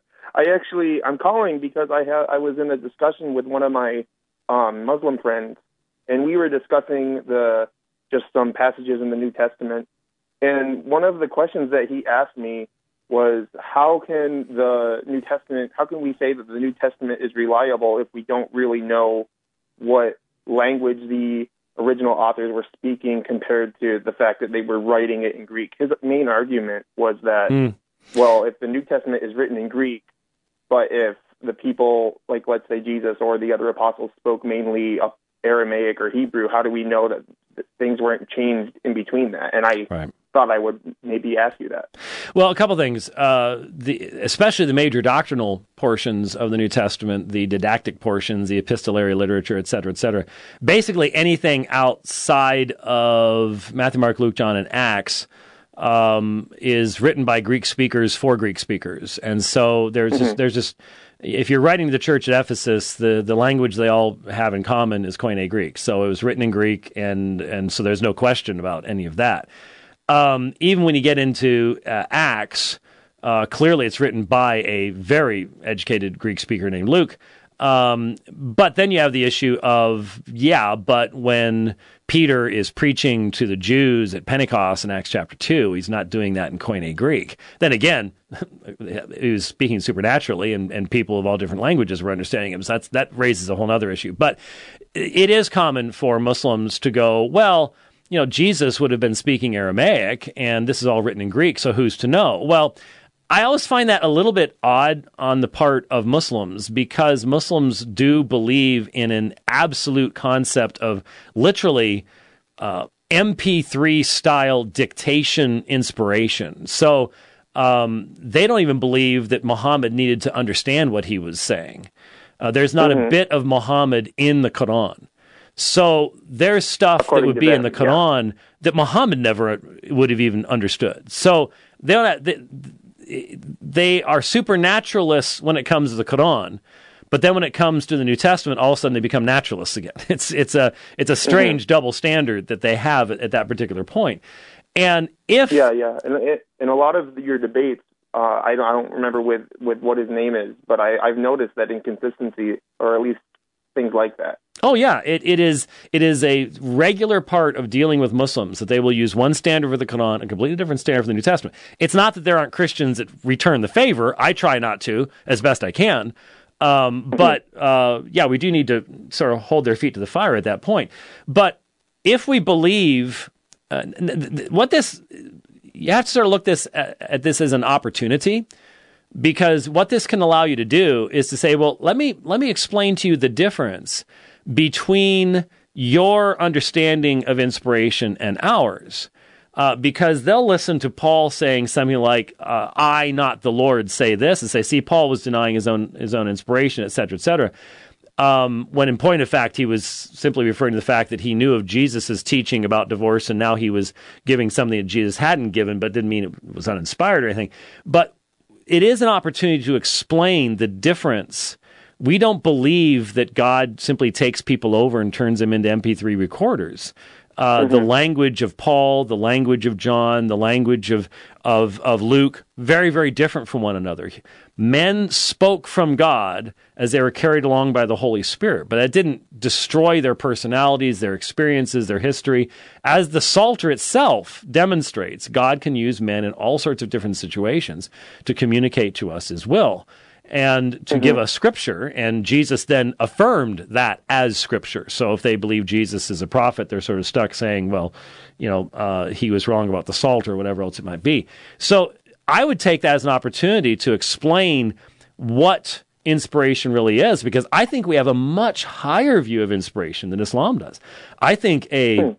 I actually, I'm calling because I ha- I was in a discussion with one of my um, Muslim friends, and we were discussing the just some passages in the New Testament. And one of the questions that he asked me was, how can the New Testament, how can we say that the New Testament is reliable if we don't really know what language the original authors were speaking compared to the fact that they were writing it in Greek? His main argument was that, mm. well, if the New Testament is written in Greek, but if the people, like let's say Jesus or the other apostles, spoke mainly Aramaic or Hebrew, how do we know that things weren't changed in between that? And I right. thought I would maybe ask you that. Well, a couple things, uh, the, especially the major doctrinal portions of the New Testament, the didactic portions, the epistolary literature, et cetera, et cetera. Basically anything outside of Matthew, Mark, Luke, John, and Acts um, is written by Greek speakers for Greek speakers. And so there's mm-hmm. just, there's just, if you're writing to the church at Ephesus, the, the language they all have in common is Koine Greek. So it was written in Greek, and, and so there's no question about any of that. Um, even when you get into uh, Acts, uh, clearly it's written by a very educated Greek speaker named Luke. Um, but then you have the issue of, yeah, but when Peter is preaching to the Jews at Pentecost in Acts chapter two, he's not doing that in Koine Greek. Then again, he was speaking supernaturally, and, and people of all different languages were understanding him. So that's, that raises a whole other issue. But it is common for Muslims to go, well, you know, Jesus would have been speaking Aramaic, and this is all written in Greek, so who's to know? Well, I always find that a little bit odd on the part of Muslims, because Muslims do believe in an absolute concept of literally uh, M P three style dictation inspiration. So um, they don't even believe that Muhammad needed to understand what he was saying. Uh, there's not mm-hmm. a bit of Muhammad in the Quran. So there's stuff According that would be them, in the Quran yeah. that Muhammad never would have even understood. So they don't, they, they are supernaturalists when it comes to the Quran, but then when it comes to the New Testament, all of a sudden they become naturalists again. It's it's a it's a strange mm-hmm. double standard that they have at, at that particular point. And if yeah yeah, and it, in a lot of your debates, uh, I don't I don't remember with, with what his name is, but I, I've noticed that inconsistency, or at least things like that. Oh yeah, it, it is it is a regular part of dealing with Muslims that they will use one standard for the Quran, a completely different standard for the New Testament. It's not that there aren't Christians that return the favor. I try not to, as best I can. Um, but uh, yeah, we do need to sort of hold their feet to the fire at that point. But if we believe uh, what this, you have to sort of look this at, at this as an opportunity. Because what this can allow you to do is to say, well, let me let me explain to you the difference between your understanding of inspiration and ours. Uh, because they'll listen to Paul saying something like, uh, I, not the Lord, say this, and say, see, Paul was denying his own his own inspiration, et cetera, et cetera. Um, when in point of fact, he was simply referring to the fact that he knew of Jesus' teaching about divorce, and now he was giving something that Jesus hadn't given, but didn't mean it was uninspired or anything. But it is an opportunity to explain the difference. We don't believe that God simply takes people over and turns them into M P three recorders. Uh, mm-hmm. The language of Paul, the language of John, the language of of of Luke, very, very different from one another. Men spoke from God as they were carried along by the Holy Spirit, but that didn't destroy their personalities, their experiences, their history. As the Psalter itself demonstrates, God can use men in all sorts of different situations to communicate to us His will and to mm-hmm. give us Scripture, and Jesus then affirmed that as Scripture. So if they believe Jesus is a prophet, they're sort of stuck saying, well, you know, uh, he was wrong about the Psalter or whatever else it might be. So I would take that as an opportunity to explain what inspiration really is, because I think we have a much higher view of inspiration than Islam does. I think a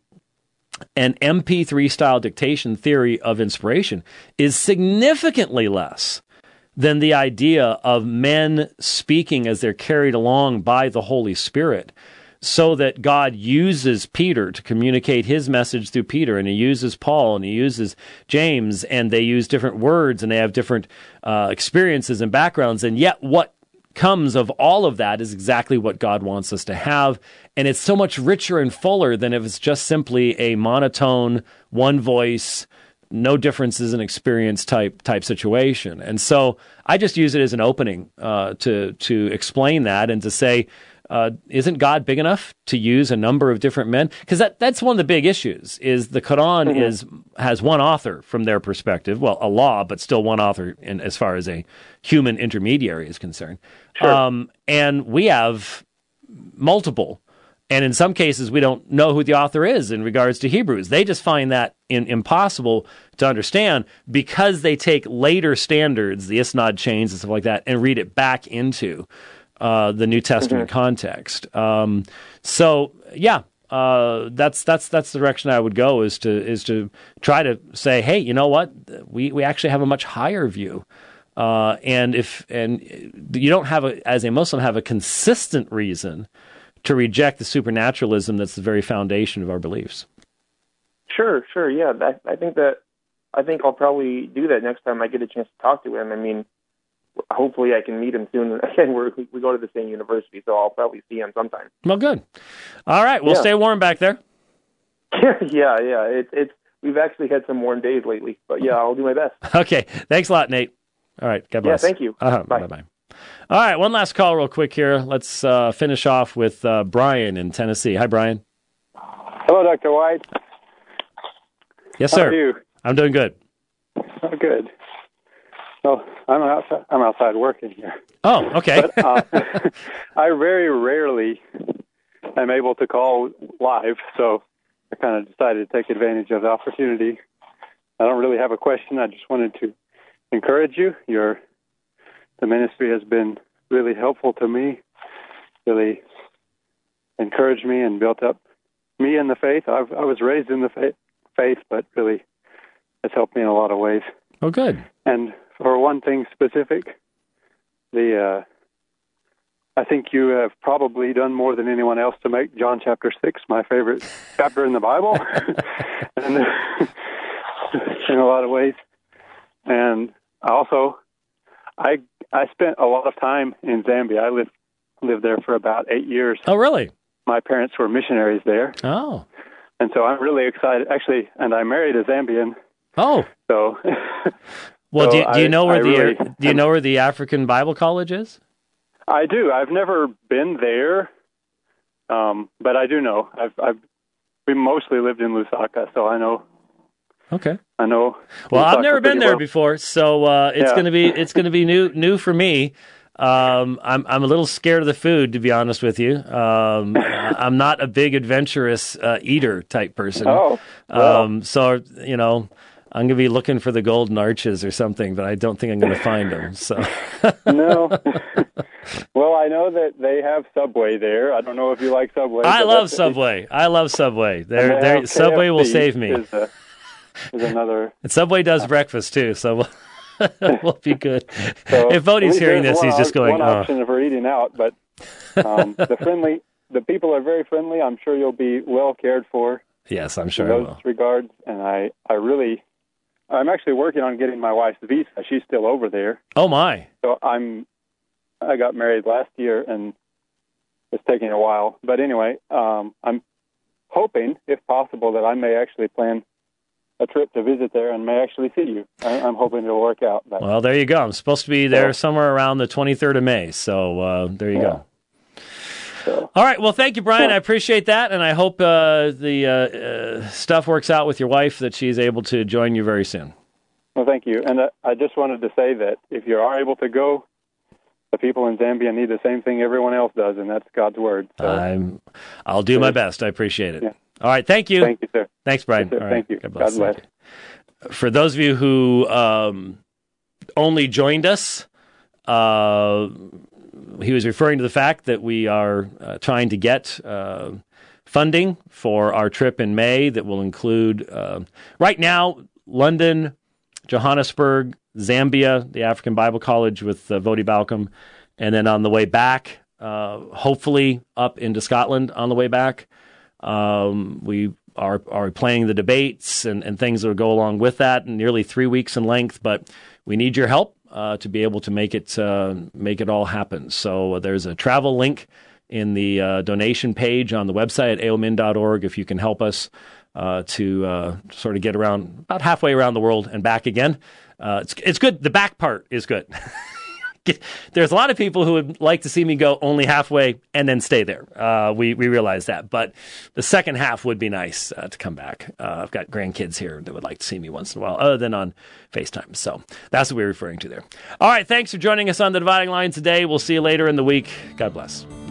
an M P three style dictation theory of inspiration is significantly less than the idea of men speaking as they're carried along by the Holy Spirit, so that God uses Peter to communicate his message through Peter, and he uses Paul, and he uses James, and they use different words, and they have different uh, experiences and backgrounds, and yet what comes of all of that is exactly what God wants us to have, and it's so much richer and fuller than if it's just simply a monotone, one voice, no differences in experience type type situation. And so I just use it as an opening uh, to to explain that and to say, uh, isn't God big enough to use a number of different men? Because that that's one of the big issues. Is the Quran mm-hmm. is has one author from their perspective, well, Allah, but still one author in, as far as a human intermediary is concerned. Sure. Um, and we have multiple. And in some cases, we don't know who the author is in regards to Hebrews. They just find that in, impossible to understand because they take later standards, the Isnad chains and stuff like that, and read it back into uh, the New Testament mm-hmm. context. Um, so, yeah, uh, that's that's that's the direction I would go, is to is to try to say, hey, you know what? We we actually have a much higher view. Uh, and if and you don't have a, as a Muslim, have a consistent reason to reject the supernaturalism that's the very foundation of our beliefs. Sure, sure, yeah. I, I think that I think I'll probably do that next time I get a chance to talk to him. I mean, hopefully I can meet him soon. Again, we're, we go to the same university, so I'll probably see him sometime. Well, good. All right, well, yeah. Stay warm back there. yeah, yeah. It's it's we've actually had some warm days lately, but yeah, I'll do my best. Okay, thanks a lot, Nate. All right, God bless. Yeah, thank you. Uh-huh. Bye. Bye-bye. All right, one last call real quick here. Let's uh, finish off with uh, Brian in Tennessee. Hi, Brian. Hello, Doctor White. Yes, sir. How are you? I'm doing good. Oh, good. Well, I'm outside, I'm outside working here. Oh, okay. But, uh, I very rarely am able to call live, so I kind of decided to take advantage of the opportunity. I don't really have a question. I just wanted to encourage you. Your The ministry has been really helpful to me, really encouraged me and built up me in the faith. I've, I was raised in the faith, faith, but really it's helped me in a lot of ways. Oh, good. And for one thing specific, the uh, I think you have probably done more than anyone else to make John chapter six my favorite chapter in the Bible, and in a lot of ways. And also, I I spent a lot of time in Zambia. I lived lived there for about eight years. Oh, really? My parents were missionaries there. Oh. And so I'm really excited. Actually, and I married a Zambian. Oh. So. Well, so do, you, do you know where I, I the really, do you know where the African Bible College is? I do. I've never been there, um, but I do know. I've I've we mostly lived in Lusaka, so I know. Okay. I know. Well, I've never been there well. before, so uh, it's yeah. gonna be it's gonna be new new for me. Um, I'm I'm a little scared of the food, to be honest with you. Um, I'm not a big adventurous uh, eater type person. Oh. Well. Um, so you know, I'm gonna be looking for the golden arches or something, but I don't think I'm gonna find them. So. No. Well, I know that they have Subway there. I don't know if you like Subway. I love Subway. I love Subway. They're, they they're, Subway will save me. Is a, is another. And Subway does breakfast too, so we'll, we'll be good. So if Bodie's hearing this, one, he's just going, one oh. option for eating out, but um, the friendly, the people are very friendly. I'm sure you'll be well cared for. Yes, I'm sure in I those will. regards, and I, I really, I'm actually working on getting my wife's visa. She's still over there. Oh my! So I'm, I got married last year, and it's taking a while. But anyway, um, I'm hoping, if possible, that I may actually plan a trip to visit there and may actually see you. I, I'm hoping it'll work out. But, well, there you go. I'm supposed to be there so, somewhere around the twenty-third of May. So uh, there you yeah. go. So. All right. Well, thank you, Brian. I appreciate that. And I hope uh, the uh, uh, stuff works out with your wife, that she's able to join you very soon. Well, thank you. And uh, I just wanted to say that if you are able to go, the people in Zambia need the same thing everyone else does, and that's God's word. So. I'm, I'll do my best. I appreciate it. Yeah. All right. Thank you. Thank you, sir. Thanks, Brian. Yes, All right. Thank you. God bless. God bless. For those of you who um, only joined us, uh, he was referring to the fact that we are uh, trying to get uh, funding for our trip in May that will include, uh, right now, London, Johannesburg, Zambia, the African Bible College with uh, Vodi Balcom, and then on the way back, uh, hopefully up into Scotland on the way back. Um, we are are playing the debates and, and things that will go along with that, nearly three weeks in length, but we need your help uh, to be able to make it uh, make it all happen. So uh, there's a travel link in the uh, donation page on the website at a o m i n dot org if you can help us uh, to uh, sort of get around about halfway around the world and back again. Uh, it's it's good. The back part is good. There's a lot of people who would like to see me go only halfway and then stay there. Uh, we we realize that, but the second half would be nice uh, to come back. Uh, I've got grandkids here that would like to see me once in a while, other than on FaceTime. So that's what we're referring to there. All right, thanks for joining us on The Dividing Line today. We'll see you later in the week. God bless.